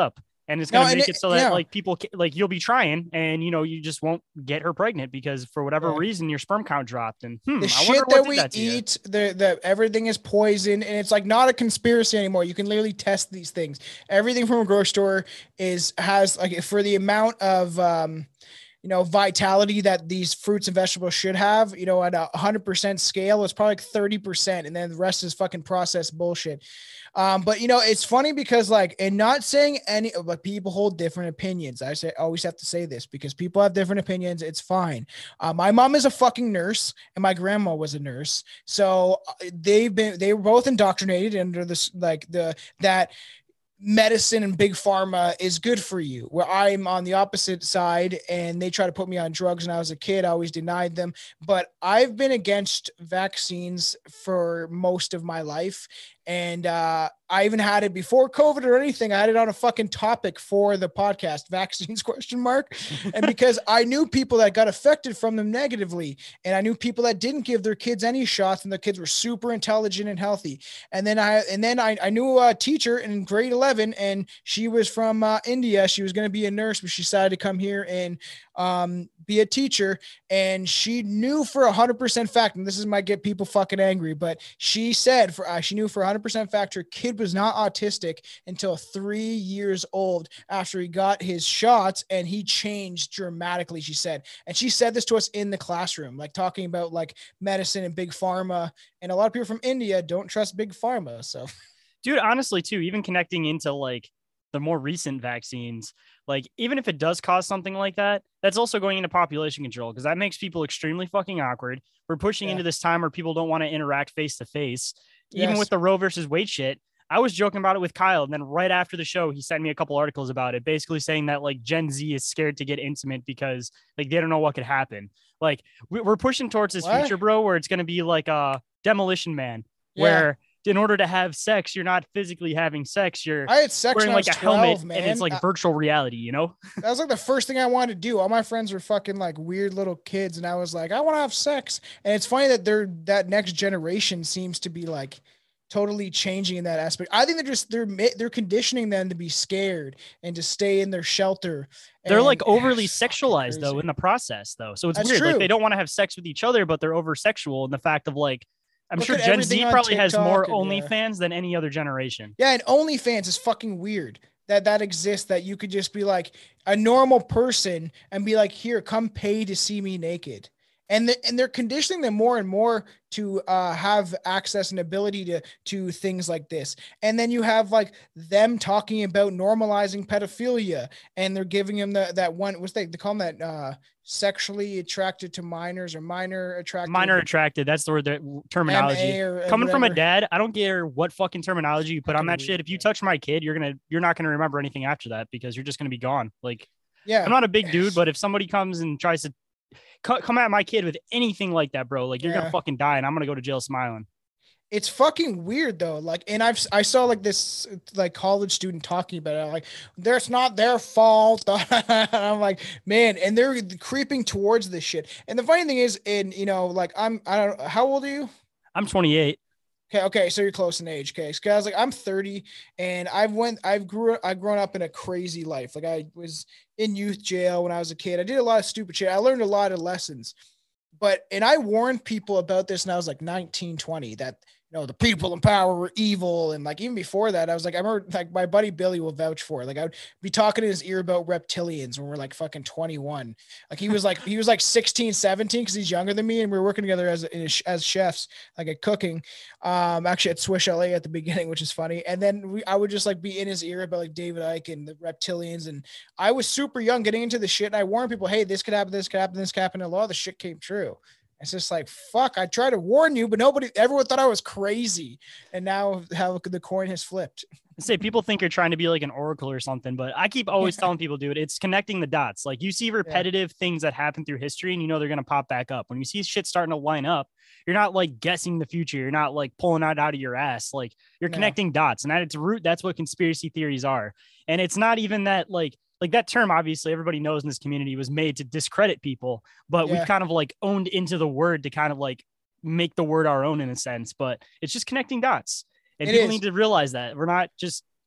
And it's going to No, and make it- it so that yeah. like people ca- like you'll be trying and, you know, you just won't get her pregnant because for whatever Yeah. reason, your sperm count dropped. And hmm, The I shit wonder what that did we that to you. eat, the the everything is poison, and it's like not a conspiracy anymore. You can literally test these things. Everything from a grocery store is has like for the amount of um, you know, vitality that these fruits and vegetables should have. You know, at a hundred percent scale, it's probably like thirty percent, and then the rest is fucking processed bullshit. Um, but you know, it's funny because like, and not saying any, but people hold different opinions. I say, always have to say this because people have different opinions. It's fine. Uh, my mom is a fucking nurse and my grandma was a nurse. So uh, they've been, they were both indoctrinated under this, like the, that medicine and big pharma is good for you, where I'm on the opposite side and they try to put me on drugs. And I was a kid, I always denied them, but I've been against vaccines for most of my life. And uh, I even had it before COVID or anything. I had it on a fucking topic for the podcast, vaccines question mark. And because I knew people that got affected from them negatively, and I knew people that didn't give their kids any shots and the kids were super intelligent and healthy. And then I, and then I, I knew a teacher in grade eleven and she was from uh, India. She was going to be a nurse, but she decided to come here and um, be a teacher. And she knew for a hundred percent fact, and this is might get people fucking angry, but she said for, uh, she knew for a hundred percent fact her kid was not autistic until three years old after he got his shots, and he changed dramatically, she said. And she said this to us in the classroom, like talking about like medicine and big pharma. And a lot of people from India don't trust big pharma. So Dude, honestly too, even connecting into like the more recent vaccines, like even if it does cause something like that, that's also going into population control because that makes people extremely fucking awkward. We're pushing Yeah. into this time where people don't want to interact face to face. Even Yes. with the Roe versus Wade shit, I was joking about it with Kyle. And then right after the show, he sent me a couple articles about it, basically saying that like Gen Z is scared to get intimate because like they don't know what could happen. Like we- we're pushing towards this What? future, bro, where it's going to be like a Demolition Man, Yeah. where in order to have sex, you're not physically having sex. You're I had sex wearing when I like was a twelve, helmet man. and it's like I- virtual reality, you know? That was like the first thing I wanted to do. All my friends were fucking like weird little kids, and I was like, I want to have sex. And it's funny that they're that next generation seems to be like totally changing in that aspect. I think they're just they're ma- they're conditioning them to be scared and to stay in their shelter. They're And like overly it's fucking sexualized though crazy. in the process though. So it's That's weird. Like true. they don't want to have sex with each other, but they're over sexual in the fact of like, I'm Look sure at Gen everything Z on probably has more TikTok and, yeah. OnlyFans than any other generation. Yeah, and OnlyFans is fucking weird that that exists, that you could just be like a normal person and be like, here, come pay to see me naked. And, the, and they're conditioning them more and more to uh, have access and ability to, to things like this. And then you have like them talking about normalizing pedophilia, and they're giving them the, that one, what's they, they call them that uh, sexually attracted to minors or minor attracted. Minor attracted. That's the word, the terminology. M A or Coming from a whatever. dad, I don't care what fucking terminology you put on Fucking that weird, shit. If you man. touch my kid, you're gonna, you're not gonna remember anything after that because you're just gonna be gone. Like Yeah. I'm not a big dude, but if somebody comes and tries to co- come at my kid with anything like that, bro, like you're Yeah. gonna fucking die, and I'm gonna go to jail smiling. It's fucking weird though. Like, and I've, I saw like this, like college student talking about it. Like, there's not their fault. And I'm like, man, and they're creeping towards this shit. And the funny thing is, in, you know, like I'm, I don't know, how old are you? I'm twenty-eight. Okay. Okay. So you're close in age. Okay. So I was like, I'm thirty and I've went, I've grew, I've grown up in a crazy life. Like I was in youth jail when I was a kid. I did a lot of stupid shit. I learned a lot of lessons, but, and I warned people about this and I was like nineteen, twenty, that, you know, the people in power were evil. And like, even before that, I was like, I remember like my buddy Billy will vouch for it. Like I would be talking in his ear about reptilians when we're like fucking twenty-one. Like he was like, he was like sixteen, seventeen, cause he's younger than me. And we were working together as, as chefs, like at cooking, um, actually at Swish L A at the beginning, which is funny. And then we, I would just like be in his ear about like David Icke and the reptilians. And I was super young getting into the shit. And I warned people, hey, this could happen, this could happen, this could happen. And a lot of the shit came true. It's just like, fuck, I tried to warn you, but nobody, everyone thought I was crazy. And now how the coin has flipped. I say people think you're trying to be like an oracle or something, but I keep always telling people, dude, it's connecting the dots. Like you see repetitive things that happen through history and you know they're going to pop back up. When you see shit starting to line up, you're not like guessing the future. You're not like pulling it out of your ass. Like you're No. connecting dots, and at its root, that's what conspiracy theories are. And it's not even that like, like that term, obviously everybody knows in this community was made to discredit people, but Yeah. we've kind of like owned into the word to kind of like make the word our own in a sense, but it's just connecting dots. And It people is. need to realize that we're not just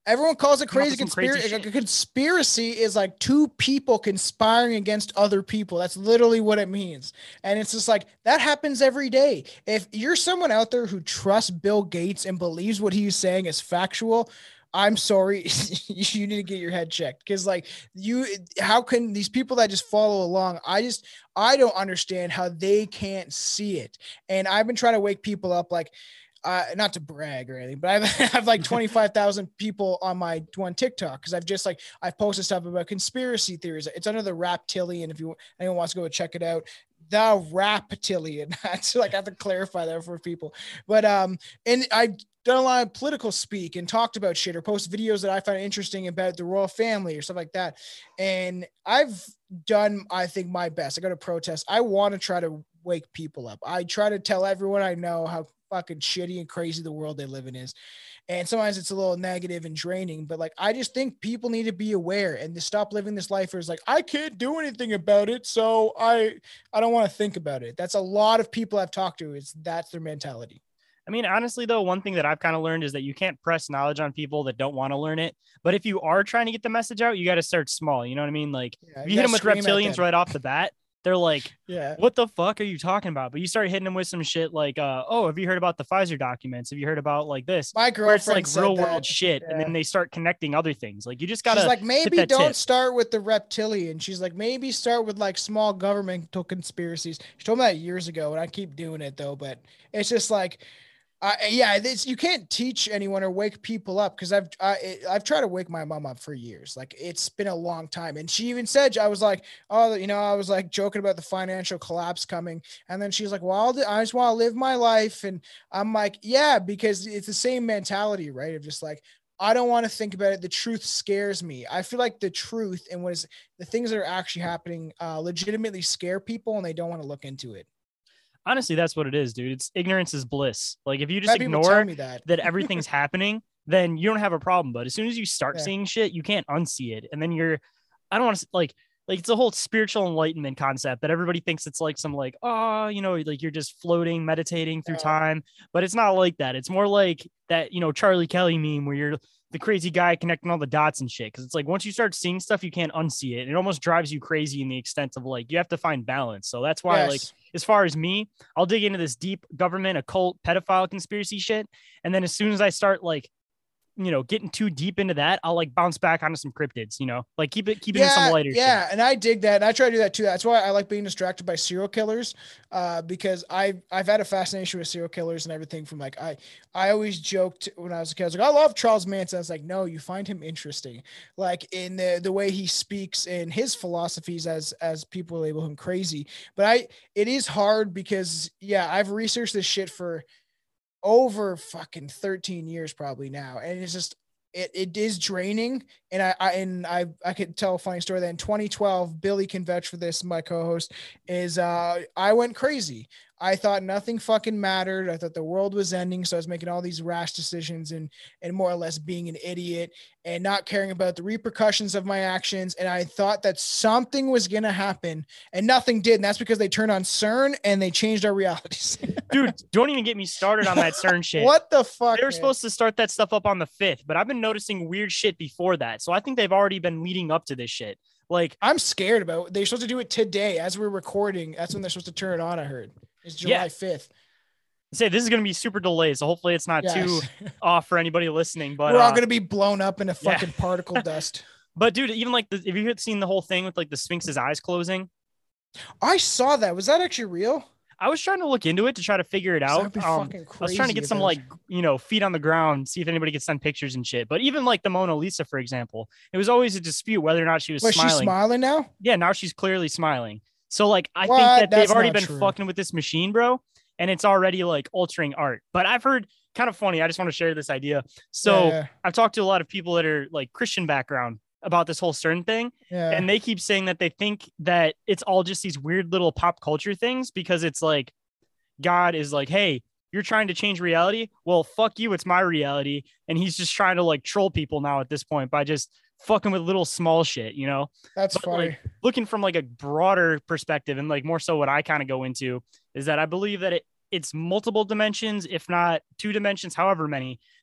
Everyone calls it Come up crazy with some crazy conspiracy. shit. A conspiracy is like two people conspiring against other people. That's literally what it means. And it's just like that happens every day. If you're someone out there who trusts Bill Gates and believes what he's saying is factual, I'm sorry, you need to get your head checked. Because like you, how can these people that just follow along? I just, I don't understand how they can't see it. And I've been trying to wake people up, like, uh, not to brag or anything, but I've, I have like twenty-five thousand people on my one TikTok. Cause I've just like, I've posted stuff about conspiracy theories. It's under the Raptilian. If you, anyone wants to go check it out, the Raptilian. That's like, I have to clarify that for people, but, um, and I've done a lot of political speak and talked about shit or post videos that I find interesting about the royal family or stuff like that. And I've done, I think, my best. I go to protests. I want to try to wake people up. I try to tell everyone I know how fucking shitty and crazy the world they live in is. And sometimes it's a little negative and draining, but like, I just think people need to be aware and to stop living this life where it's like, I can't do anything about it. So I, I don't want to think about it. That's a lot of people I've talked to. It's that's their mentality. I mean, honestly, though, one thing that I've kind of learned is that you can't press knowledge on people that don't want to learn it. But if you are trying to get the message out, you got to start small. You know what I mean? Like, Yeah, if you you hit them with gotta scream at reptilians them. right off the bat, they're like, Yeah. what the fuck are you talking about? But you start hitting them with some shit like, uh, oh, have you heard about the Pfizer documents? Have you heard about like this? My Where it's girlfriend like said real that. world shit. And Yeah. then they start connecting other things. Like, you just got to She's like, maybe that don't tip. start with the reptilian. She's like, maybe start with like small governmental conspiracies. She told me that years ago, and I keep doing it though. But it's just like, uh, yeah, this, you can't teach anyone or wake people up because I've I, I've tried to wake my mom up for years. Like it's been a long time, and she even said I was like, oh, you know, I was like joking about the financial collapse coming, and then she's like, well, I'll, I just want to live my life, and I'm like, yeah, because it's the same mentality, right? Of just like, I don't want to think about it. The truth scares me. I feel like the truth and what is the things that are actually happening uh, legitimately scare people, and they don't want to look into it. Honestly, that's what it is, dude. It's ignorance is bliss. Like, if you just Had people tell ignore me that. that everything's happening, then you don't have a problem. But as soon as you start Yeah. seeing shit, you can't unsee it. And then you're, I don't want to like, like it's a whole spiritual enlightenment concept that everybody thinks it's like some like, oh, you know, like you're just floating, meditating through Yeah. time. But it's not like that. It's more like that, you know, Charlie Kelly meme where you're the crazy guy connecting all the dots and shit. Cause it's like, once you start seeing stuff, you can't unsee it. It almost drives you crazy in the extent of like, you have to find balance. So that's why, Yes. like, as far as me, I'll dig into this deep government, occult, pedophile conspiracy shit. And then as soon as I start like, you know, getting too deep into that, I'll like bounce back onto some cryptids, you know, like keep it, keep it in some lighter yeah, shit. and I dig that, and I try to do that too. That's why I like being distracted by serial killers, uh, because I've I've had a fascination with serial killers and everything. From like I I always joked when I was a kid, I was like, I love Charles Manson. I was like, no, you find him interesting, like in the the way he speaks and his philosophies, as as people label him crazy. But I it is hard because yeah, I've researched this shit for over fucking thirteen years probably now, and it's just it, it is draining. And I, I and I I could tell a funny story that in twenty twelve, Billy can vouch for this, my co-host, is uh I went crazy. I thought nothing fucking mattered. I thought the world was ending. So I was making all these rash decisions and and more or less being an idiot and not caring about the repercussions of my actions. And I thought that something was gonna happen, and nothing did. And that's because they turned on CERN and they changed our realities. Dude, don't even get me started on that CERN shit. What the fuck? They were man? supposed to start that stuff up on the fifth, but I've been noticing weird shit before that. So I think they've already been leading up to this shit. Like, I'm scared about. They're supposed to do it today as we're recording. That's when they're supposed to turn it on. I heard it's July Yeah. fifth. say this is going to be super delayed, so hopefully it's not Yes. too off for anybody listening. But We're all uh, going to be blown up into yeah. fucking particle dust. But dude, even like the, if you had seen the whole thing with like the Sphinx's eyes closing, I saw that. Was that actually real? I was trying to look into it to try to figure it out. That'd be Um, fucking I was trying to crazy get if some that was- like, you know, feet on the ground, see if anybody could send pictures and shit. But even like the Mona Lisa, for example, it was always a dispute whether or not she was Was smiling. she smiling now? Yeah, now she's clearly smiling. So like, I What? think that That's they've already not been true. fucking with this machine, bro. And it's already like altering art. But I've heard kind of funny. I just want to share this idea. So Yeah. I've talked to a lot of people that are like Christian background about this whole CERN thing. Yeah. And they keep saying that they think that it's all just these weird little pop culture things because it's like God is like, hey, you're trying to change reality. Well, fuck you. It's my reality. And he's just trying to like troll people now at this point by just fucking with little small shit, you know? That's But, funny. like, looking from like a broader perspective and like more so what I kind of go into is that I believe that it it's multiple dimensions, if not two dimensions, however many,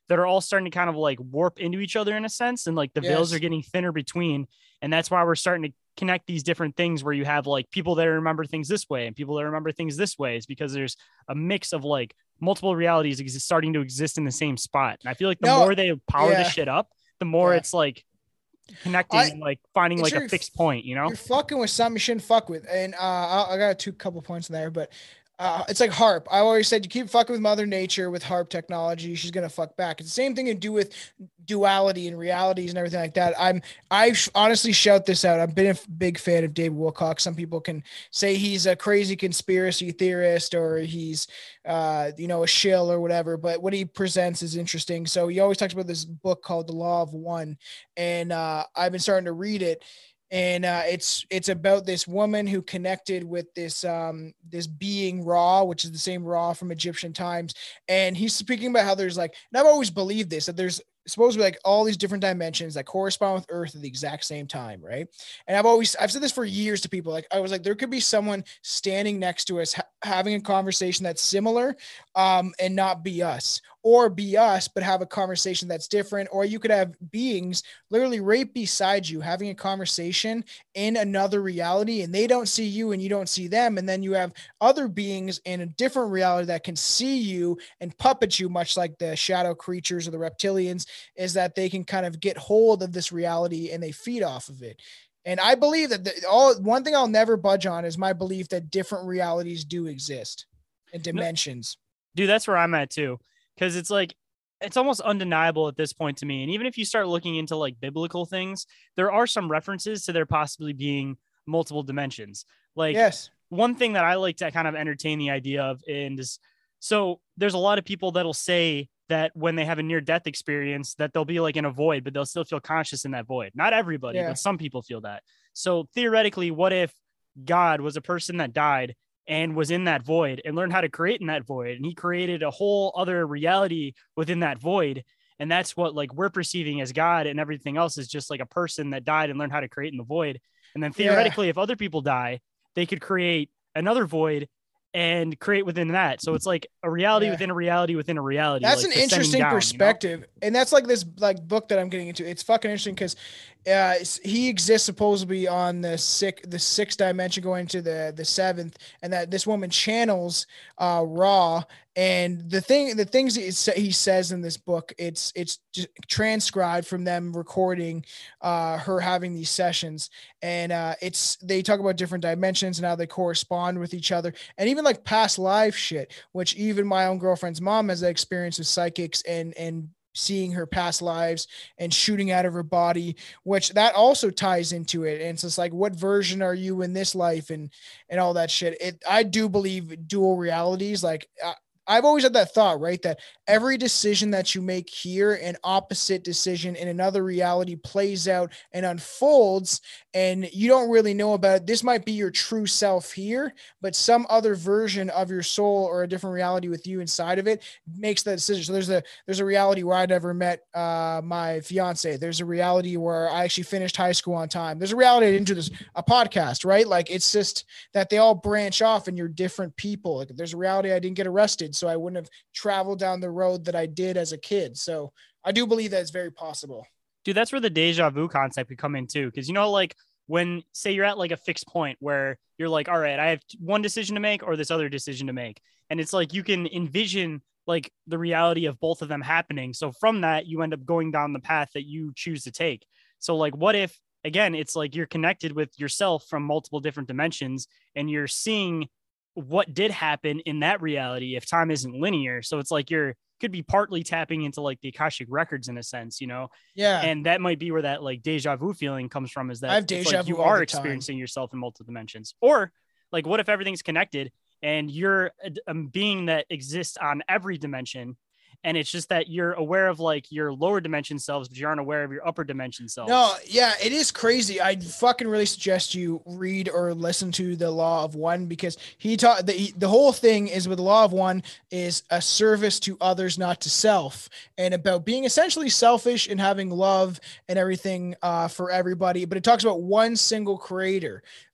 that are all starting to kind of like warp into each other in a sense. And like the yes. veils are getting thinner between. And that's why we're starting to connect these different things where you have like people that remember things this way and people that remember things this way, is because there's a mix of like multiple realities exist, starting to exist in the same spot. And I feel like the no, more they power yeah. this shit up, the more yeah. it's like connecting I, and like finding like a fixed point, you know, you're fucking with something you shouldn't fuck with. And uh, I, I got two couple points in there, but Uh, it's like HAARP. I always said you keep fucking with Mother Nature with HAARP technology, she's gonna fuck back. It's the same thing to do with duality and realities and everything like that. I'm I honestly shout this out. I've been a big fan of David Wilcock. Some people can say he's a crazy conspiracy theorist or he's uh, you know, a shill or whatever, but what he presents is interesting. So he always talks about this book called The Law of One, and uh, I've been starting to read it. And uh, it's it's about this woman who connected with this um, this being Ra, which is the same Ra from Egyptian times. And he's speaking about how there's like, and I've always believed this, that there's supposed to be like all these different dimensions that correspond with Earth at the exact same time, right? And I've always I've said this for years to people. Like I was like, there could be someone standing next to us ha- having a conversation that's similar, um, and not be us, or be us but have a conversation that's different. Or you could have beings literally right beside you having a conversation in another reality, and they don't see you and you don't see them. And then you have other beings in a different reality that can see you and puppet you, much like the shadow creatures or the reptilians, is that they can kind of get hold of this reality and they feed off of it. And I believe that the, all one thing I'll never budge on is my belief that different realities do exist and dimensions. Dude, that's where I'm at too. Cause it's like, it's almost undeniable at this point to me. And even if you start looking into like biblical things, there are some references to there possibly being multiple dimensions. Like yes. One thing that I like to kind of entertain the idea of is, so there's a lot of people that'll say that when they have a near death experience that they'll be like in a void, but they'll still feel conscious in that void. Not everybody, yeah. but some people feel that. So theoretically, what if God was a person that died and was in that void and learned how to create in that void, and he created a whole other reality within that void? And that's what like we're perceiving as God, and everything else is just like a person that died and learned how to create in the void. And then theoretically, yeah. if other people die, they could create another void and create within that. So it's like a reality yeah. within a reality within a reality. That's like an interesting down, perspective. You know? And that's like this like book that I'm getting into. It's fucking interesting because uh, he exists supposedly on the six, the sixth dimension going to the, the seventh, and that this woman channels uh, Ra. And the thing, the things he says in this book, it's it's just transcribed from them recording uh, her having these sessions, and uh, it's they talk about different dimensions and how they correspond with each other, and even like past life shit, which even my own girlfriend's mom has experience with psychics and and seeing her past lives and shooting out of her body, which that also ties into it. And it's just like, what version are you in this life, and and all that shit. It I do believe dual realities, like. Uh, I've always had that thought, right? That every decision that you make here, an opposite decision in another reality plays out and unfolds, and you don't really know about it. This might be your true self here, but some other version of your soul or a different reality with you inside of it makes that decision. So there's a, there's a reality where I never met uh, my fiance. There's a reality where I actually finished high school on time. There's a reality I didn't do this, a podcast, right? Like it's just that they all branch off and you're different people. Like there's a reality I didn't get arrested, so I wouldn't have traveled down the road that I did as a kid. So I do believe that it's very possible. Dude, that's where the deja vu concept could come in too. Cause you know, like when say you're at like a fixed point where you're like, all right, I have one decision to make or this other decision to make. And it's like, you can envision like the reality of both of them happening. So from that, you end up going down the path that you choose to take. So like, what if, again, it's like you're connected with yourself from multiple different dimensions and you're seeing what did happen in that reality if time isn't linear. So it's like you're could be partly tapping into like the Akashic records in a sense, you know? Yeah. And that might be where that like deja vu feeling comes from, is that I have deja like vu you are experiencing yourself in multiple dimensions. Or like, what if everything's connected and you're a, a being that exists on every dimension, and it's just that you're aware of like your lower dimension selves, but you aren't aware of your upper dimension selves. No, yeah, it is crazy. I fucking really suggest you read or listen to The Law of One, because he taught the the whole thing is with The Law of One is a service to others, not to self, and about being essentially selfish and having love and everything uh, for everybody. But it talks about one single creator.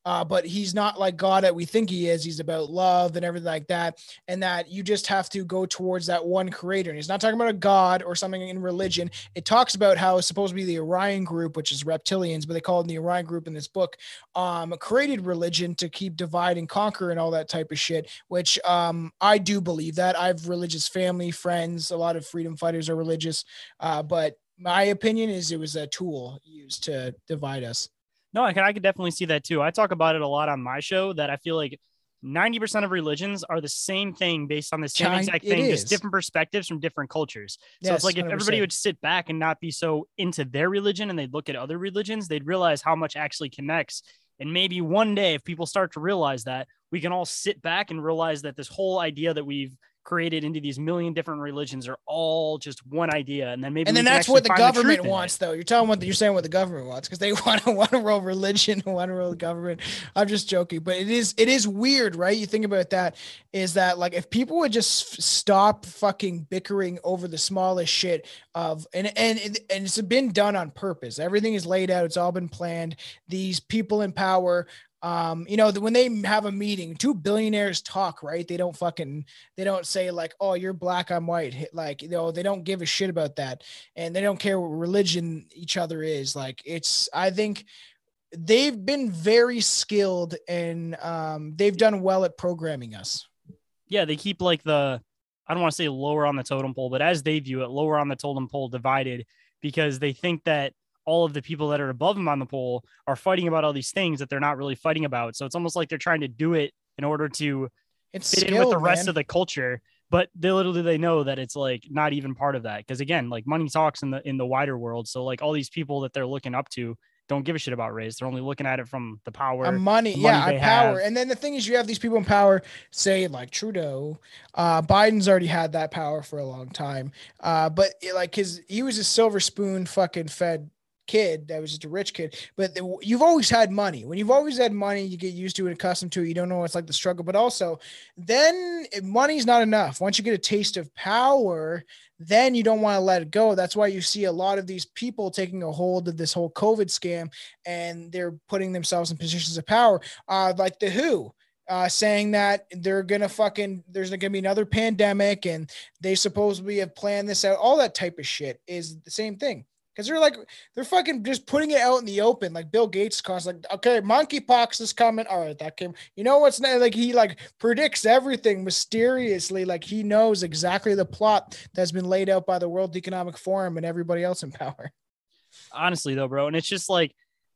Uh, but he's not like God that we think he is. He's about love and everything like that. And that you just have to go towards that one creator. And he's not talking about a God or something in religion. It talks about how it's supposed to be the Orion group, which is reptilians, but they call it the Orion group in this book, um, created religion to keep divide and conquer and all that type of shit, which um, I do believe that. I have religious family, friends, a lot of freedom fighters are religious. Uh, but my opinion is it was a tool used to divide us. No, I can, I can definitely see that too. I talk about it a lot on my show that I feel like ninety percent of religions are the same thing based on the same China, exact it thing, is. just different perspectives from different cultures. So Yes, it's like if one hundred percent. everybody would sit back and not be so into their religion and they'd look at other religions, they'd realize how much actually connects. And maybe one day, if people start to realize that, we can all sit back and realize that this whole idea that we've created into these million different religions are all just one idea. And then maybe And then we can that's what the actually find government truth in it. wants, though. You're telling what you're saying what the government wants because they want a one world religion, one world government. I'm just joking, but it is it is weird, right? You think about that. Is that like if people would just f- stop fucking bickering over the smallest shit of and and and it's been done on purpose. Everything is laid out. It's all been planned. These people in power. Um, you know, when they have a meeting, two billionaires talk, right? They don't fucking, they don't say like, oh, you're black, I'm white. Like, you know, they don't give a shit about that. And they don't care what religion each other is. Like, it's, I think they've been very skilled and um, they've done well at programming us. Yeah. They keep like the, I don't want to say lower on the totem pole, but as they view it, lower on the totem pole divided because they think that all of the people that are above them on the pole are fighting about all these things that they're not really fighting about. So it's almost like they're trying to do it in order to it's fit skilled, in with the rest man. of the culture. But they little do they know that it's like not even part of that. Cause again, like money talks in the, in the wider world. So like all these people that they're looking up to don't give a shit about race. They're only looking at it from the power, Uh, money, the yeah, money they power. have. And then the thing is, you have these people in power, say like Trudeau. Uh, Biden's already had that power for a long time. Uh, but it, like his, he was a silver spoon fucking fed kid that was just a rich kid. But the, you've always had money. When you've always had money, you get used to it, accustomed to it. You don't know what it's like the struggle. But also, then money's not enough. Once you get a taste of power, then you don't want to let it go. That's why you see a lot of these people taking a hold of this whole COVID scam and they're putting themselves in positions of power, uh, like the W H O. Uh, saying that they're going to fucking, there's going to be another pandemic and they supposedly have planned this out. All that type of shit is the same thing. Because they're like, they're fucking just putting it out in the open. Like Bill Gates constantly like, okay, monkeypox is coming. All right, that came. You know what's not like he like predicts everything mysteriously. Like he knows exactly the plot that's been laid out by the World Economic Forum and everybody else in power. Honestly though, bro. And it's just like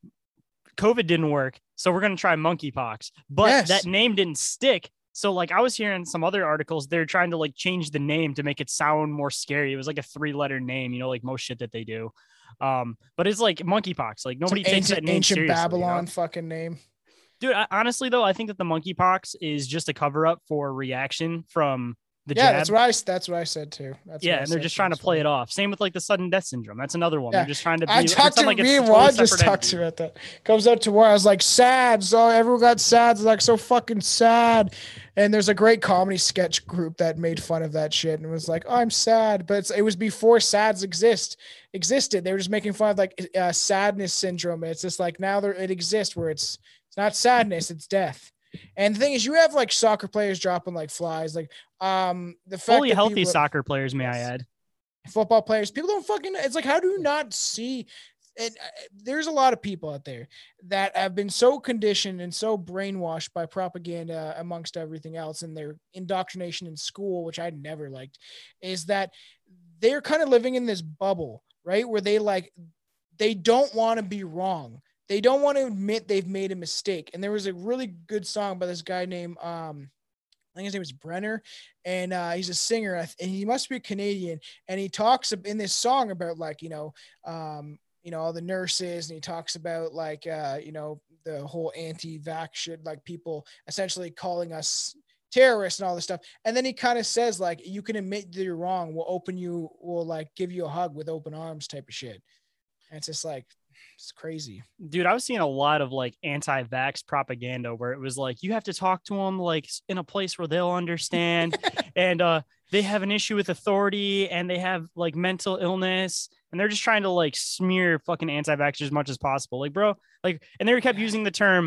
COVID didn't work. So we're going to try monkeypox, but Yes. that name didn't stick. So like I was hearing some other articles, they're trying to like change the name to make it sound more scary. It was like a three letter name, you know, like most shit that they do. Um, but it's like monkeypox. Like nobody Some takes ancient, that name ancient seriously, Babylon you know? fucking name. Dude, I, honestly though, I think that the monkeypox is just a cover up for reaction from the Yeah, jab. that's what I that's what I said too. That's yeah, what I and they're said just too. trying to It's play funny. it off. Same with like the sudden death syndrome. That's another one. Yeah. They're just trying to be, I talked to pretend like me it's and a totally Juan just separate talked entity. about that. Comes out to where I was like sad. So everyone got sad. It's like so fucking sad. And there's a great comedy sketch group that made fun of that shit and was like, oh, I'm sad. But it's, it was before sads exist existed. They were just making fun of like uh, sadness syndrome. And it's just like now there it exists where it's it's not sadness, it's death. And the thing is, you have like soccer players dropping like flies, like um the fact Fully that healthy people- soccer players, may I add. football players, people don't fucking, it's like, how do you not see it? There's a lot of people out there that have been so conditioned and so brainwashed by propaganda amongst everything else and their indoctrination in school, which I never liked, is that they're kind of living in this bubble, right? Where they like, they don't want to be wrong. They don't want to admit they've made a mistake. And there was a really good song by this guy named, um, I think his name is Brenner, and uh, he's a singer, and he must be Canadian. And he talks in this song about like, you know, um, you know, all the nurses, and he talks about like, uh, you know, the whole anti-vax shit, like people essentially calling us terrorists and all this stuff. And then he kind of says like, you can admit that you're wrong. We'll open you, we'll like give you a hug with open arms type of shit. And it's just like, it's crazy. Dude, I was seeing a lot of like anti-vax propaganda where it was like, you have to talk to them like in a place where they'll understand. and uh, they have an issue with authority and they have like mental illness and they're just trying to like smear fucking anti-vaxxers as much as possible. Like, bro, like, and they kept using the term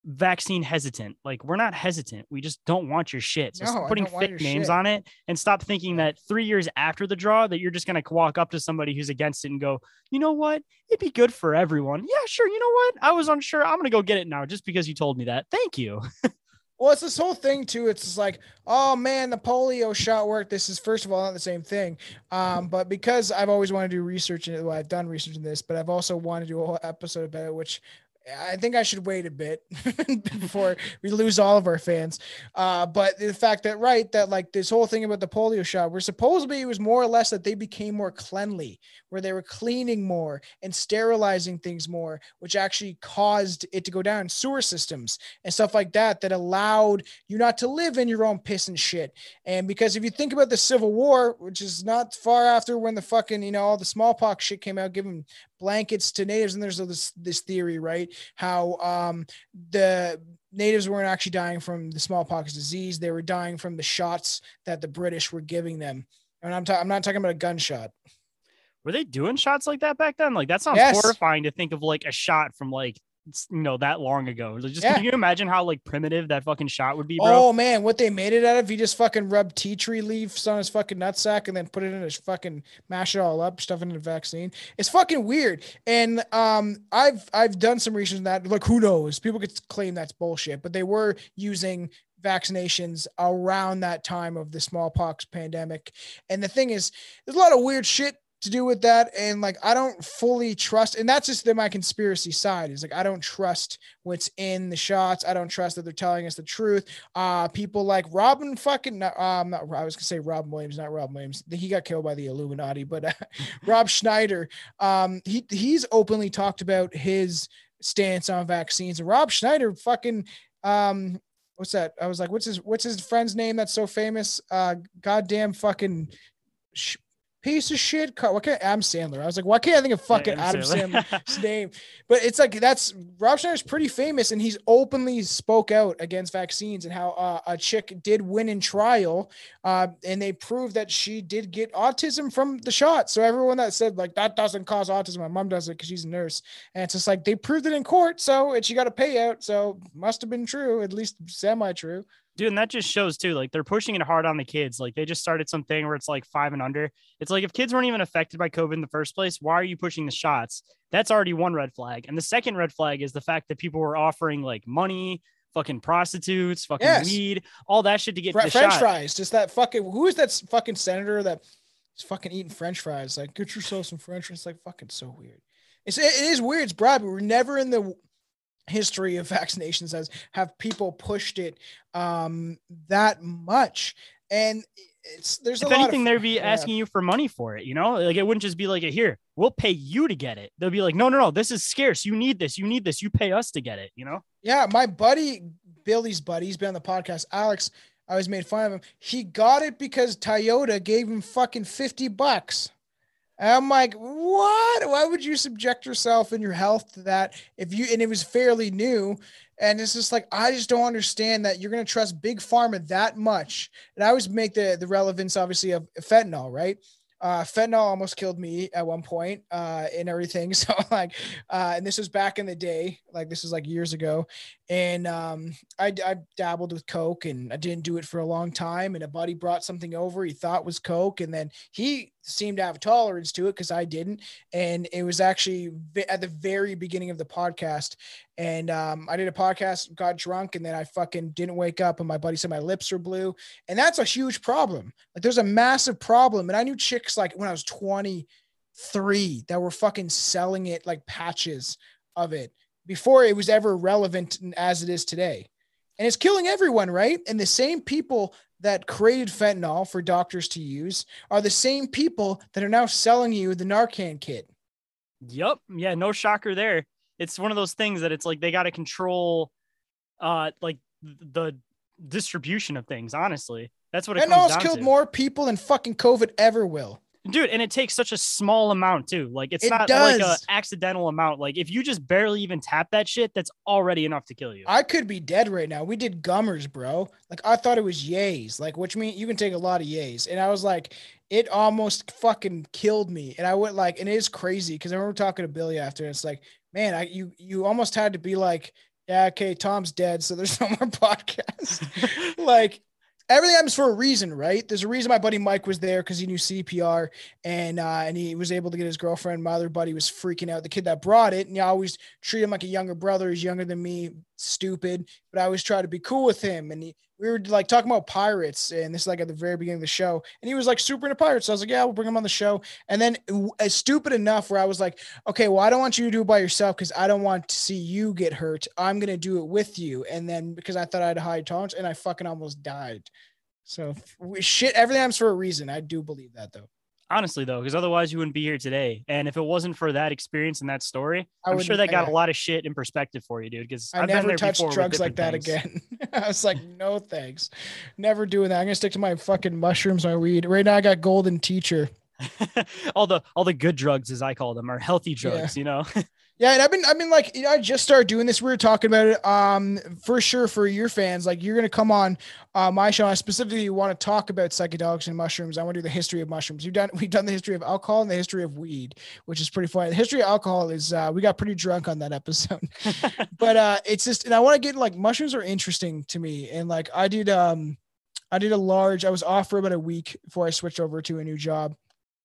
vaccine hesitant. Like, we're not hesitant. We just don't want your shit. So No, stop I putting don't want fake your names shit. on it and stop thinking that three years after the draw that you're just going to walk up to somebody who's against it and go, you know what? It'd be good for everyone. Yeah, sure. You know what? I was unsure. I'm going to go get it now just because you told me that. Thank you. Well, it's this whole thing too. It's just like, oh man, the polio shot worked. This is first of all not the same thing. Um, but because I've always wanted to do research in it, well, I've done research in this, but I've also wanted to do a whole episode about it, which I think I should wait a bit before we lose all of our fans. Uh, but the fact that, right, that like this whole thing about the polio shot, where supposedly it was more or less that they became more cleanly, where they were cleaning more and sterilizing things more, which actually caused it to go down sewer systems and stuff like that, that allowed you not to live in your own piss and shit. And because if you think about the Civil War, which is not far after when the fucking, you know, all the smallpox shit came out, giving blankets to natives, and there's this this theory, right, how um the natives weren't actually dying from the smallpox disease, they were dying from the shots that the British were giving them. And I'm ta- I'm not talking about a gunshot. Were they doing shots like that back then? Like, that sounds Yes. horrifying to think of, like a shot from like, you know, that long ago. Just Yeah. can you imagine how like primitive that fucking shot would be, bro? Oh man, what they made it out of? He just fucking rubbed tea tree leaves on his fucking nutsack and then put it in his fucking mash it all up, stuff it in a vaccine. It's fucking weird. And um, I've I've done some research on that. Like, who knows? People could claim that's bullshit, but they were using vaccinations around that time of the smallpox pandemic. And the thing is, there's a lot of weird shit to do with that, and like I don't fully trust, and that's just the, my conspiracy side is like I don't trust what's in the shots. I don't trust that they're telling us the truth. Uh people like Robin fucking um not, I was gonna say Robin Williams, not Robin Williams. He got killed by the Illuminati, but uh, Rob Schneider, um he he's openly talked about his stance on vaccines. And Rob Schneider fucking um what's that? I was like, what's his what's his friend's name that's so famous? Uh goddamn fucking sh- piece of shit. What can't Adam Sandler? I was like, why can't I think of fucking Yeah, Adam Sandler. Sandler's name? But it's like that's Rob Schneider's pretty famous, and he's openly spoke out against vaccines and how uh, a chick did win in trial, uh, and they proved that she did get autism from the shot. So everyone that said like that doesn't cause autism, my mom does it because she's a nurse, and it's just like they proved it in court. So and she got a payout, so must have been true, at least semi true. Dude, and that just shows too, like they're pushing it hard on the kids. Like they just started something where it's like five and under. It's like if kids weren't even affected by COVID in the first place, why are you pushing the shots? That's already one red flag. And the second red flag is the fact that people were offering like money, fucking prostitutes, fucking Yes. weed, all that shit to get Fr- the French shot. fries, just that fucking who is that fucking senator that is fucking eating French fries? Like, get yourself some French fries. It's like fucking so weird. It's it is weird. It's bribery. We're never in the history of vaccinations as have people pushed it um that much, and it's there's a If lot anything, of, they'd be yeah. asking you for money for it, you know? Like it wouldn't just be like, here, we'll pay you to get it. They'll be like, no, no, no, this is scarce. You need this. You need this. You pay us to get it, you know? Yeah, my buddy Billy's buddy, he's been on the podcast, Alex. I always made fun of him. He got it because Toyota gave him fucking fifty bucks. And I'm like, what? Why would you subject yourself and your health to that if you, and it was fairly new. And it's just like, I just don't understand that you're going to trust big pharma that much. And I always make the, the relevance, obviously, of fentanyl, right? Uh, fentanyl almost killed me at one point uh, and everything. So like, uh, and this was back in the day, like this was like years ago. And um, I, I dabbled with Coke and I didn't do it for a long time. And a buddy brought something over he thought was Coke. And then he seemed to have tolerance to it because I didn't. And it was actually v- at the very beginning of the podcast. And um, I did a podcast, got drunk, and then I fucking didn't wake up. And my buddy said my lips were blue. And that's a huge problem. Like there's a massive problem. And I knew chicks like when I was twenty-three that were fucking selling it like patches of it before it was ever relevant as it is today. And it's killing everyone, right? And the same people that created fentanyl for doctors to use are the same people that are now selling you the Narcan kit. Yup. Yeah, no shocker there. It's one of those things that it's like they got to control uh like the distribution of things, honestly. That's what it comes Fentanyl's down killed to. more people than fucking COVID ever will. Dude, and it takes such a small amount too. Like it's It not does. like a accidental amount. Like if you just barely even tap that shit, that's already enough to kill you. I could be dead right now. We did gummers, bro. Like I thought it was yays, like which means you can take a lot of yays. And I was like, it almost fucking killed me. And I went like, and it is crazy because I remember talking to Billy after. And it's like, man, I you you almost had to be like Yeah, okay, Tom's dead, so there's no more podcast. Like, everything happens for a reason, right? There's a reason my buddy Mike was there, because he knew C P R, and uh, and he was able to get his girlfriend. My other buddy was freaking out. The kid that brought it, and I always treat him like a younger brother. He's younger than me, stupid, but I always try to be cool with him. And he, we were like talking about pirates, and this is like at the very beginning of the show, and he was like super into pirates. So I was like, yeah, we'll bring him on the show. And then as stupid enough where I was like, okay, well, I don't want you to do it by yourself because I don't want to see you get hurt. I'm going to do it with you. And then because I thought I had a high tolerance, and I fucking almost died. So we, shit, everything happens for a reason. I do believe that, though. Honestly, though, because otherwise you wouldn't be here today. And if it wasn't for that experience and that story, I I'm sure that got yeah. a lot of shit in perspective for you, dude. Because I I've never been there touched before drugs with like that things. again. I was like, no thanks. Never doing that. I'm gonna stick to my fucking mushrooms, my weed. Right now I got Golden Teacher. all the all the good drugs, as I call them, are healthy drugs, Yeah. you know. Yeah, and I've been, I've been like, you know, I just started doing this. We were talking about it. Um, for sure, for your fans, like you're gonna come on uh, my show. I specifically want to talk about psychedelics and mushrooms. I want to do the history of mushrooms. We've done, we've done the history of alcohol and the history of weed, which is pretty funny. The history of alcohol is, uh, we got pretty drunk on that episode, but uh, it's just, and I want to get like mushrooms are interesting to me, and like I did, um, I did a large. I was off for about a week before I switched over to a new job.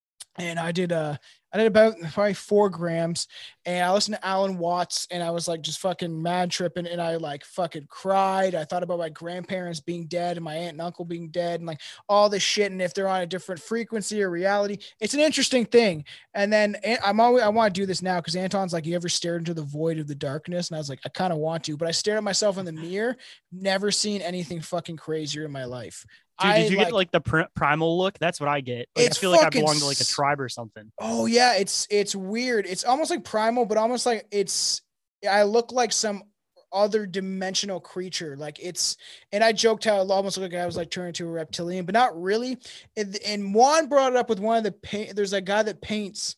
And I did, uh, I did about probably four grams, and I listened to Alan Watts, and I was like just fucking mad tripping, and I like fucking cried. I thought about my grandparents being dead and my aunt and uncle being dead, and like all this shit. And if they're on a different frequency or reality, it's an interesting thing. And then I'm always, I want to do this now because Anton's like, you ever stared into the void of the darkness? And I was like, I kind of want to, but I stared at myself in the mirror, never seen anything fucking crazier in my life. Dude, did I, you like, get like the pr- primal look? That's what I get. Like, I feel like I belong to like a tribe or something. Oh yeah, it's it's weird. It's almost like primal, but almost like it's. I look like some other dimensional creature. Like it's, and I joked how it almost looked like I was like turning into a reptilian, but not really. And, and Juan brought it up with one of the paint. There's a guy that paints,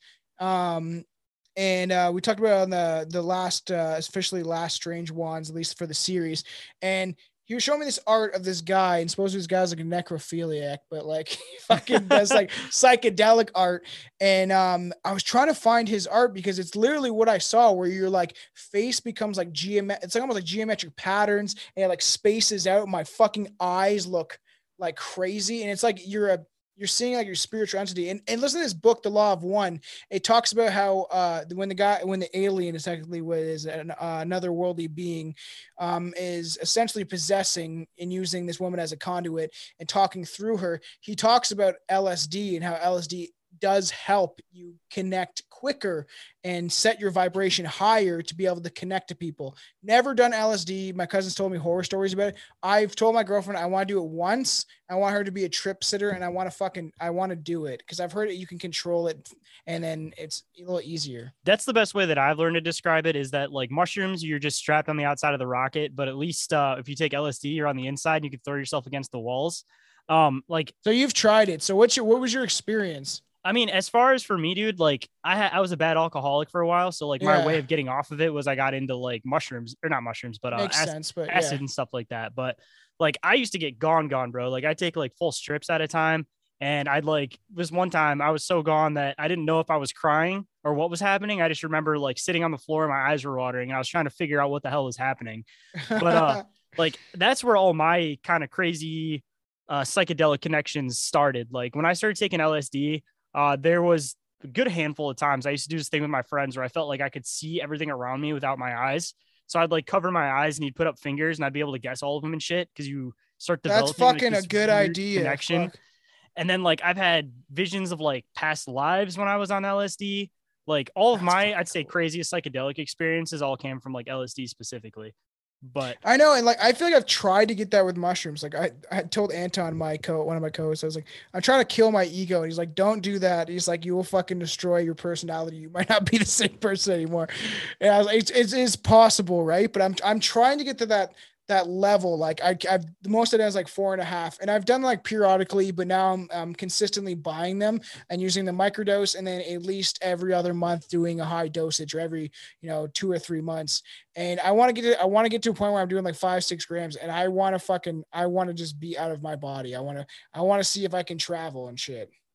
um, and uh, we talked about it on the the last, uh, officially last Strange Wands, at least for the series, and. He was showing me this art of this guy, and supposedly this guy's like a necrophiliac, but like he fucking does like psychedelic art. And um, I was trying to find his art because it's literally what I saw, where your like face becomes like geometric. It's like almost like geometric patterns, and it like spaces out. My fucking eyes look like crazy, and it's like you're a you're seeing like your spiritual entity. And, and listen to this book, The Law of One. It talks about how uh, when the guy, when the alien is technically what is an, uh, another worldly being um, is essentially possessing and using this woman as a conduit and talking through her, he talks about L S D and how L S D does help you connect quicker and set your vibration higher to be able to connect to people. Never done L S D. My cousins told me horror stories about it. I've told my girlfriend I want to do it once. I want her to be a trip sitter, and I want to fucking, I want to do it because I've heard it. You can control it, and then it's a little easier. That's the best way that I've learned to describe it, is that like mushrooms, you're just strapped on the outside of the rocket, but at least uh, if you take L S D, you're on the inside and you can throw yourself against the walls. Um, like, so you've tried it. So what's your, what was your experience? I mean, as far as for me, dude, like I had, I was a bad alcoholic for a while. So like my Yeah. way of getting off of it was I got into like mushrooms or not mushrooms, but uh, Makes acid, sense, but acid yeah. and stuff like that. But like I used to get gone, gone, bro. Like I take like full strips at a time. And I'd like, this one time I was so gone that I didn't know if I was crying or what was happening. I just remember like sitting on the floor and my eyes were watering and I was trying to figure out what the hell was happening. But uh, like, that's where all my kind of crazy uh, psychedelic connections started. Like when I started taking L S D, uh, there was a good handful of times I used to do this thing with my friends where I felt like I could see everything around me without my eyes. So I'd like cover my eyes and he'd put up fingers and I'd be able to guess all of them and shit. Cause you start developing That's fucking like, a this good weird idea. connection. Fuck. And then like I've had visions of like past lives when I was on L S D. Like all of That's my, fucking I'd say cool. craziest psychedelic experiences all came from like L S D specifically. But I know, and like I feel like I've tried to get that with mushrooms. Like I, I told Anton, my co, one of my co-hosts, I was like, I'm trying to kill my ego, and he's like, don't do that. He's like, you will fucking destroy your personality. You might not be the same person anymore. And I was like, it's, it's, it's possible, right? But I'm I'm trying to get to that that level. Like I, I've the most of it is like four and a half, and I've done like periodically, but now I'm, I'm consistently buying them and using the microdose, and then at least every other month doing a high dosage, or every you know two or three months. And I want to get to, I want to get to a point where I'm doing like five, six grams, and I want to fucking, I want to just be out of my body. I want to, I want to see if I can travel and shit.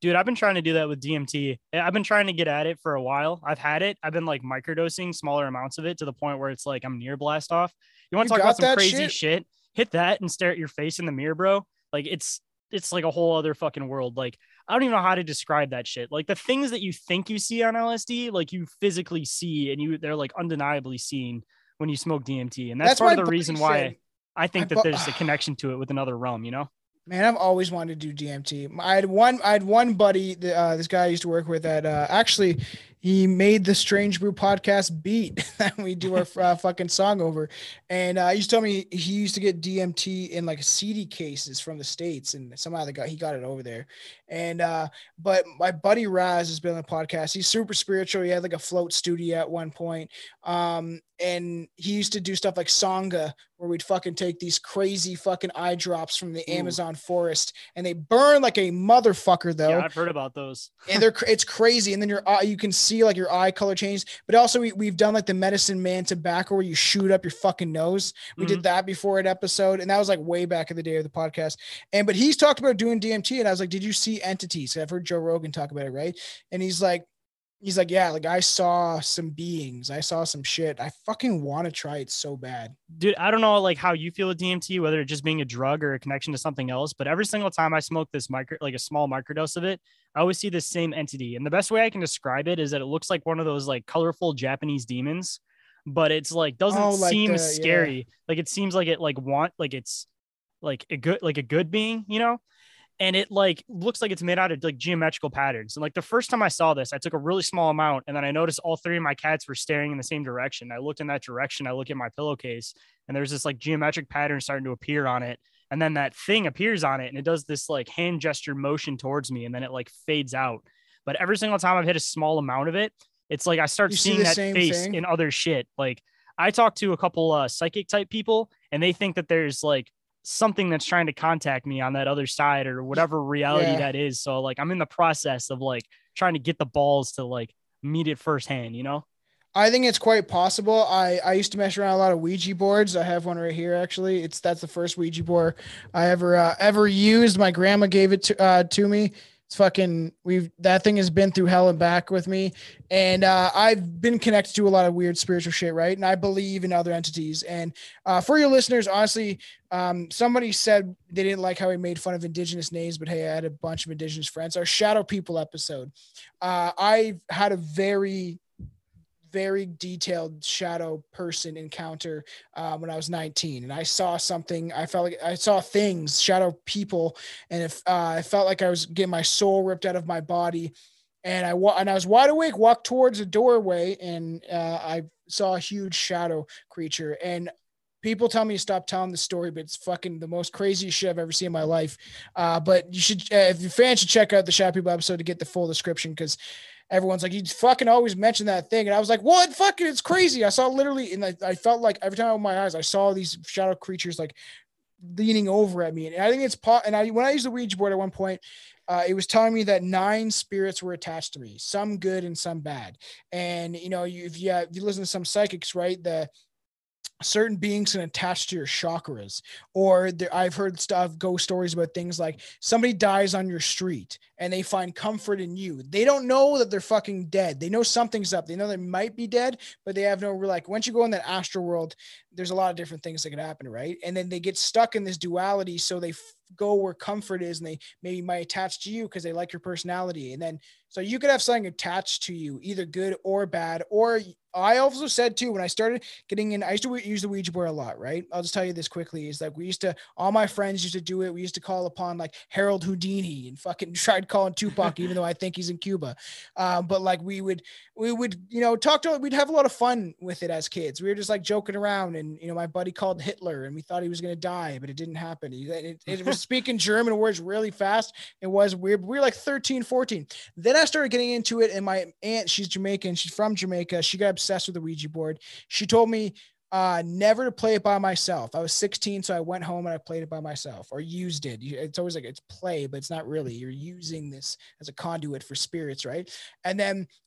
Dude, I've been trying to do that with D M T. I've been trying to get at it for a while. I've had it. I've been like microdosing smaller amounts of it to the point where it's like I'm near blast off. You want to talk about some crazy shit? shit? Hit that and stare at your face in the mirror, bro. Like it's it's like a whole other fucking world. Like I don't even know how to describe that shit. Like the things that you think you see on L S D, like you physically see and you they're like undeniably seen when you smoke D M T. And that's, that's part of the reason why said, I think I, that there's a connection to it with another realm, you know? Man, I've always wanted to do D M T. I had one, I had one buddy, uh, this guy I used to work with that uh, actually he made the Strange Brew podcast beat that we do our uh, fucking song over. And uh, he used to tell me he used to get D M T in like C D cases from the States, and somehow they got, he got it over there. And, uh, but my buddy Raz has been on the podcast. He's super spiritual. He had like a float studio at one point. Um, and he used to do stuff like Sangha, where we'd fucking take these crazy fucking eye drops from the Ooh. Amazon forest, and they burn like a motherfucker though. Yeah, I've heard about those. And they're, it's crazy. And then your eye, you can see like your eye color change, but also we, we've done like the Medicine Man tobacco where you shoot up your fucking nose. We mm-hmm. did that before an episode. And that was like way back in the day of the podcast. And, but he's talked about doing D M T. And I was like, did you see entities? I've heard Joe Rogan talk about it. Right. And he's like, He's like, yeah, like I saw some beings. I saw some shit. I fucking want to try it so bad. Dude, I don't know like how you feel with D M T, whether it just being a drug or a connection to something else, but every single time I smoke this micro, like a small microdose of it, I always see this same entity. And the best way I can describe it is that it looks like one of those like colorful Japanese demons, but it's like, doesn't oh, like seem the, scary. Yeah. Like it seems like it like want, like it's like a good, like a good being, you know? And it like looks like it's made out of like geometrical patterns. And like the first time I saw this, I took a really small amount, and then I noticed all three of my cats were staring in the same direction. I looked in that direction. I look at my pillowcase, and there's this like geometric pattern starting to appear on it. And then that thing appears on it, and it does this like hand gesture motion towards me, and then it like fades out. But every single time I've hit a small amount of it, it's like I start you seeing that face thing? in other shit. Like I talked to a couple uh, psychic type people, and they think that there's like something that's trying to contact me on that other side or whatever reality yeah. that is. So like, I'm in the process of like trying to get the balls to like meet it firsthand, you know? I think it's quite possible. I, I used to mess around a lot of Ouija boards. I have one right here. Actually, it's, that's the first Ouija board I ever, uh, ever used. My grandma gave it to, uh, to me. It's fucking, we've, that thing has been through hell and back with me. And, uh, I've been connected to a lot of weird spiritual shit. Right. And I believe in other entities. And, uh, for your listeners, honestly, um, somebody said they didn't like how we made fun of indigenous names, but hey, I had a bunch of indigenous friends. Our Shadow People episode. Uh, I had a very, very detailed shadow person encounter uh, when I was nineteen, and I saw something. I felt like I saw things, shadow people, and if uh, I felt like I was getting my soul ripped out of my body. And I wa- and I was wide awake, walked towards a doorway, and uh, I saw a huge shadow creature. And people tell me to stop telling the story, but it's fucking the most crazy shit I've ever seen in my life. Uh, but you should, uh, if you're fans, should check out the Shadow People episode to get the full description, because everyone's like, you fucking always mention that thing. And I was like, what? Fucking, it's crazy. I saw literally, and I, I felt like every time I opened my eyes, I saw these shadow creatures like leaning over at me. And I think it's pot. And I, when I used the Ouija board at one point, uh, it was telling me that nine spirits were attached to me, some good and some bad. And, you know, you, if you, if you listen to some psychics, right, the certain beings can attach to your chakras, or there, I've heard stuff, ghost stories about things like somebody dies on your street and they find comfort in you. They don't know that they're fucking dead. They know something's up. They know they might be dead, but they have no, like, once you go in that astral world, there's a lot of different things that can happen. Right. And then they get stuck in this duality. So they f- go where comfort is, and they maybe might attach to you because they like your personality. And then, so you could have something attached to you, either good or bad. Or I also said too, when I started getting in, I used to use the Ouija board a lot, right? I'll just tell you this quickly, is like, we used to, all my friends used to do it. We used to call upon like Harold Houdini and fucking tried calling Tupac, even though I think he's in Cuba. Um, but like we would, we would, you know, talk to, we'd have a lot of fun with it as kids. We were just like joking around, and, you know, my buddy called Hitler and we thought he was going to die, but it didn't happen. He, it, it was speaking German words really fast. It was weird. We were like thirteen, fourteen. Then I started getting into it, and my aunt, she's Jamaican. She's from Jamaica. She got obsessed with the Ouija board. She told me uh, never to play it by myself. I was sixteen, so I went home and I played it by myself, or used it. It's always like it's play, but it's not really. You're using this as a conduit for spirits, right? And then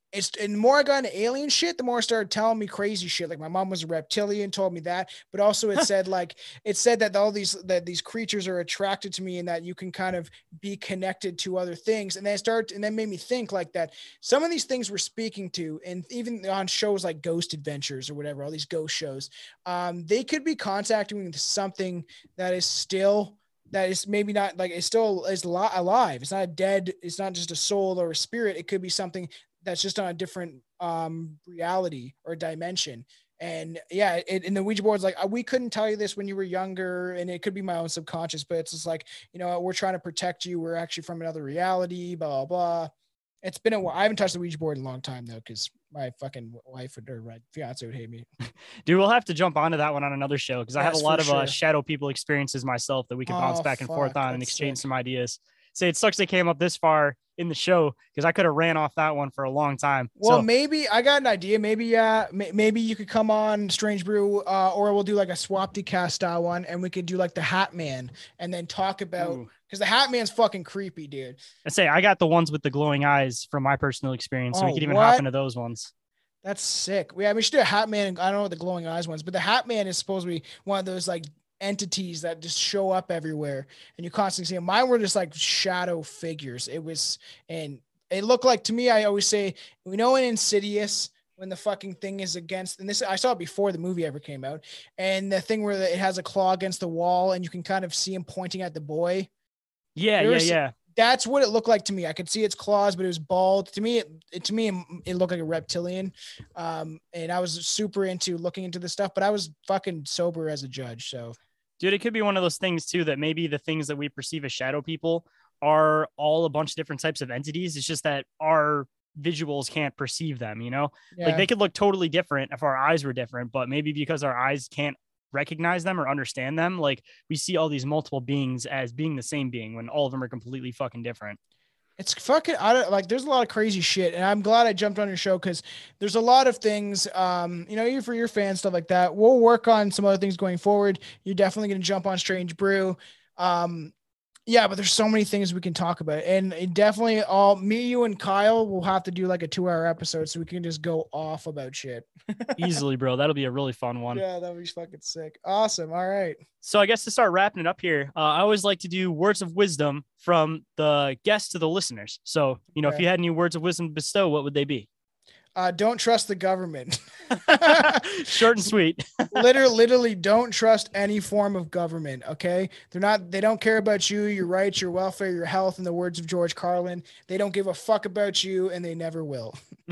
it's, and the more I got into alien shit, the more it started telling me crazy shit. Like my mom was a reptilian, told me that, but also it said like, it said that all these, that these creatures are attracted to me and that you can kind of be connected to other things. And then it started, and then made me think like that some of these things we're speaking to, and even on shows like Ghost Adventures or whatever, all these ghost shows, um, they could be contacting me with something that is still, that is maybe not like, it's still is alive. It's not a dead, it's not just a soul or a spirit. It could be something that's just on a different um, reality or dimension. And yeah, it, and the Ouija board's like, we couldn't tell you this when you were younger, and it could be my own subconscious, but it's just like, you know, we're trying to protect you. We're actually from another reality, blah, blah, blah. It's been a while. I haven't touched the Ouija board in a long time though, because my fucking wife would, or my fiance would hate me. Dude, we'll have to jump onto that one on another show, because I have a lot of sure. uh, shadow people experiences myself that we can bounce oh, back and fuck, forth on and exchange sick. some ideas. Say, it sucks they came up this far in the show, because I could have ran off that one for a long time. Well, so, maybe I got an idea. Maybe, uh, m- maybe you could come on Strange Brew, uh, or we'll do like a swap cast style one, and we could do like the Hat Man, and then talk about, because the Hat Man's fucking creepy, dude. I say I got the ones with the glowing eyes from my personal experience, so Oh, we could even what? hop into those ones. That's sick. Yeah, we should do a Hat Man. I don't know what the glowing eyes ones, but the Hat Man is supposed to be one of those like entities that just show up everywhere, and you constantly see them. Mine were just like shadow figures. It was, and it looked like, to me, I always say, we know in Insidious, when the fucking thing is against, and this, I saw it before the movie ever came out, and the thing where it has a claw against the wall and you can kind of see him pointing at the boy. Yeah, There yeah, was- yeah. That's what it looked like to me. I could see its claws, but it was bald. To me, it, it to me, it looked like a reptilian. Um, and I was super into looking into this stuff, but I was fucking sober as a judge. So, Dude, it could be one of those things too, that maybe the things that we perceive as shadow people are all a bunch of different types of entities. It's just that our visuals can't perceive them, you know, yeah. like they could look totally different if our eyes were different, but maybe because our eyes can't recognize them or understand them, like we see all these multiple beings as being the same being when all of them are completely fucking different. It's fucking, I don't like, there's a lot of crazy shit, and I'm glad I jumped on your show, because there's a lot of things, um, you know, even for your fans, stuff like that. We'll work on some other things going forward. You're definitely going to jump on Strange Brew. Um, yeah, but there's so many things we can talk about, and it definitely all me, you, and Kyle will have to do like a two hour episode so we can just go off about shit. Easily, bro. That'll be a really fun one. Yeah, that would be fucking sick. Awesome. All right. So I guess to start wrapping it up here, uh, I always like to do words of wisdom from the guests to the listeners. So, you know, Okay. if you had any words of wisdom to bestow, what would they be? Uh, don't trust the government. Short and sweet. literally, literally don't trust any form of government. Okay. They're not, they don't care about you, your rights, your welfare, your health. In the words of George Carlin, they don't give a fuck about you, and they never will.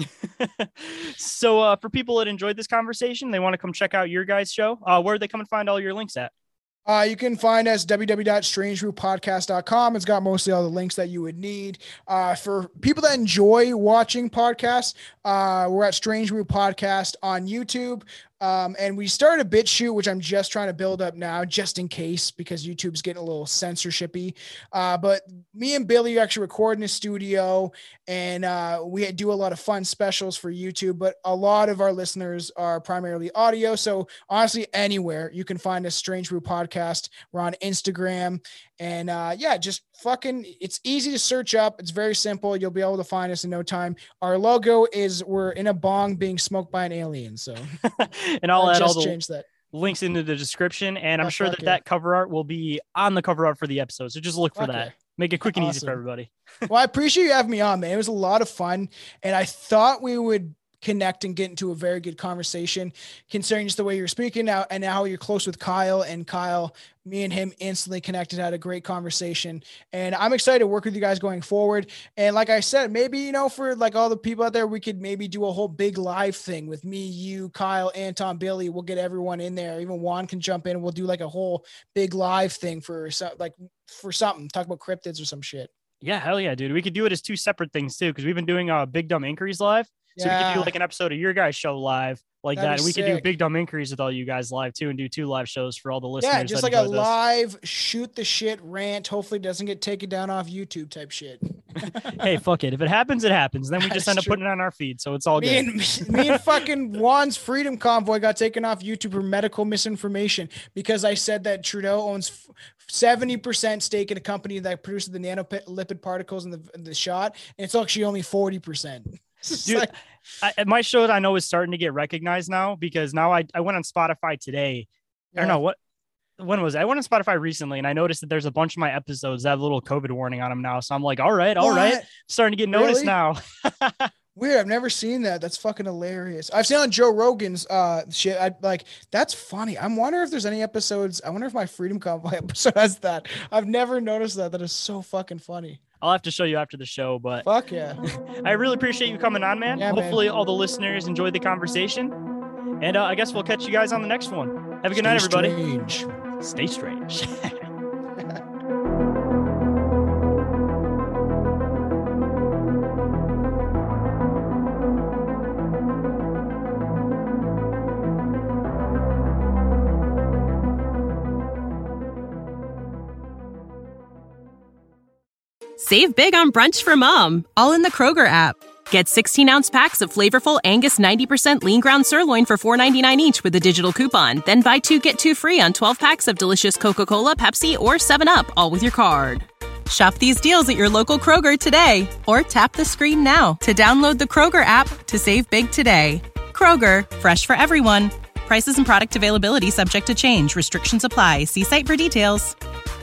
So uh, for people that enjoyed this conversation, they want to come check out your guys' show. Uh, where do they come and find all your links at? Uh, you can find us w w w dot strange brew podcast dot com. It's got mostly all the links that you would need. Uh, for people that enjoy watching podcasts, uh, we're at Strange Brew Podcast on YouTube. Um, and we started a BitChute, which I'm just trying to build up now, just in case, because YouTube's getting a little censorshipy. Uh, but me and Billy actually record in a studio, and uh, we do a lot of fun specials for YouTube. But a lot of our listeners are primarily audio. So honestly, anywhere you can find us, Strange Brew Podcast. We're on Instagram, and uh, yeah, just fucking, it's easy to search up. It's very simple. You'll be able to find us in no time. Our logo is we're in a bong being smoked by an alien. So. And I'll I add all just the changed that. links into the description, and I'm Oh, sure fuck that yeah. that cover art will be on the cover art for the episode. So just look for Okay. that. Make it quick and easy Awesome. for everybody. Well, I appreciate you having me on, man. It was a lot of fun, and I thought we would connect and get into a very good conversation, considering just the way you're speaking now and how you're close with Kyle. And Kyle, me and him instantly connected, had a great conversation, and I'm excited to work with you guys going forward. And like I said, maybe, you know, for like all the people out there, we could maybe do a whole big live thing with me, you, Kyle, Anton, Billy. We'll get everyone in there. Even Juan can jump in. We'll do like a whole big live thing for some, like for something, talk about cryptids or some shit. Yeah, hell yeah, dude. We could do it as two separate things too, because we've been doing uh, Big Dumb Inquiries live. So we could do Yeah. like an episode of your guys' show live like That'd that. be And we could do sick. Big Dumb Inquiries with all you guys live too, and do two live shows for all the listeners. Yeah, just that like a enjoy this. live shoot the shit rant. Hopefully it doesn't get taken down off YouTube type shit. Hey, fuck it. If it happens, it happens. Then we just That's end up true. putting it on our feed. So it's all Me good. and, me and fucking Juan's Freedom Convoy got taken off YouTube for medical misinformation because I said that Trudeau owns seventy percent stake in a company that produces the nanolipid particles in the, in the shot. And it's actually only forty percent. Dude, like, I, my show I know is starting to get recognized now because now I, I went on Spotify today. yeah. I don't know what, when was it? I went on Spotify recently and I noticed that there's a bunch of my episodes that have a little COVID warning on them now. So I'm like, all right, all What? right. Starting to get noticed Really? now. Weird. I've never seen that. That's fucking hilarious. I've seen on Joe Rogan's uh shit. I like that's funny. I'm wondering if there's any episodes. I wonder if my Freedom Convoy episode has that. I've never noticed that. That is so fucking funny. I'll have to show you after the show, but Fuck yeah. I really appreciate you coming on, man. Yeah, man. Hopefully all the listeners enjoyed the conversation. And uh, I guess we'll catch you guys on the next one. Have a good Stay night, everybody. strange. Stay strange. Save big on brunch for mom, all in the Kroger app. Get sixteen-ounce packs of flavorful Angus ninety percent lean ground sirloin for four ninety-nine each with a digital coupon. Then buy two, get two free on twelve packs of delicious Coca-Cola, Pepsi, or seven up, all with your card. Shop these deals at your local Kroger today, or tap the screen now to download the Kroger app to save big today. Kroger, fresh for everyone. Prices and product availability subject to change. Restrictions apply. See site for details.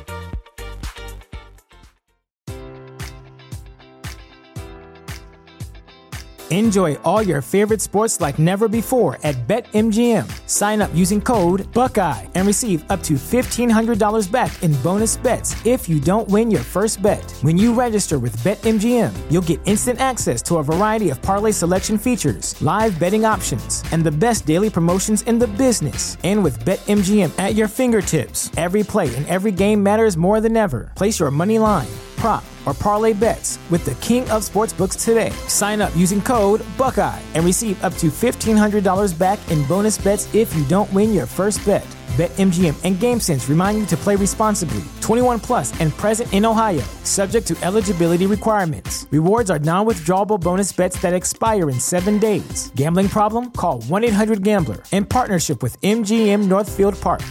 Enjoy all your favorite sports like never before at BetMGM. Sign up using code Buckeye and receive up to fifteen hundred dollars back in bonus bets if you don't win your first bet. When you register with BetMGM, you'll get instant access to a variety of parlay selection features, live betting options, and the best daily promotions in the business. And with BetMGM at your fingertips, every play and every game matters more than ever. Place your money line, prop, or parlay bets with the king of sportsbooks today. Sign up using code Buckeye and receive up to fifteen hundred dollars back in bonus bets if you don't win your first bet. BetMGM and GameSense remind you to play responsibly. twenty-one plus and present in Ohio, subject to eligibility requirements. Rewards are non-withdrawable bonus bets that expire in seven days. Gambling problem? Call one eight hundred gambler in partnership with M G M Northfield Park.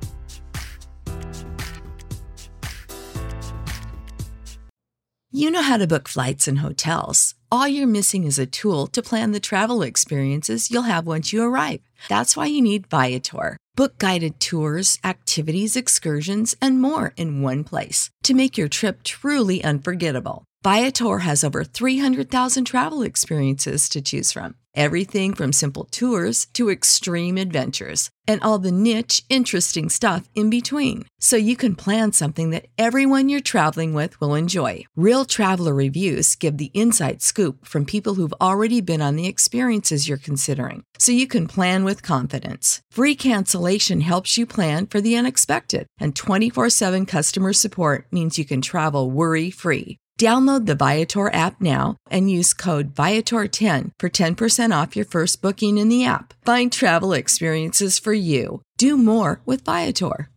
You know how to book flights and hotels. All you're missing is a tool to plan the travel experiences you'll have once you arrive. That's why you need Viator. Book guided tours, activities, excursions, and more in one place to make your trip truly unforgettable. Viator has over three hundred thousand travel experiences to choose from. Everything from simple tours to extreme adventures and all the niche, interesting stuff in between. So you can plan something that everyone you're traveling with will enjoy. Real traveler reviews give the inside scoop from people who've already been on the experiences you're considering. So you can plan with confidence. Free cancellation helps you plan for the unexpected. And twenty-four seven customer support means you can travel worry-free. Download the Viator app now and use code Viator ten for ten percent off your first booking in the app. Find travel experiences for you. Do more with Viator.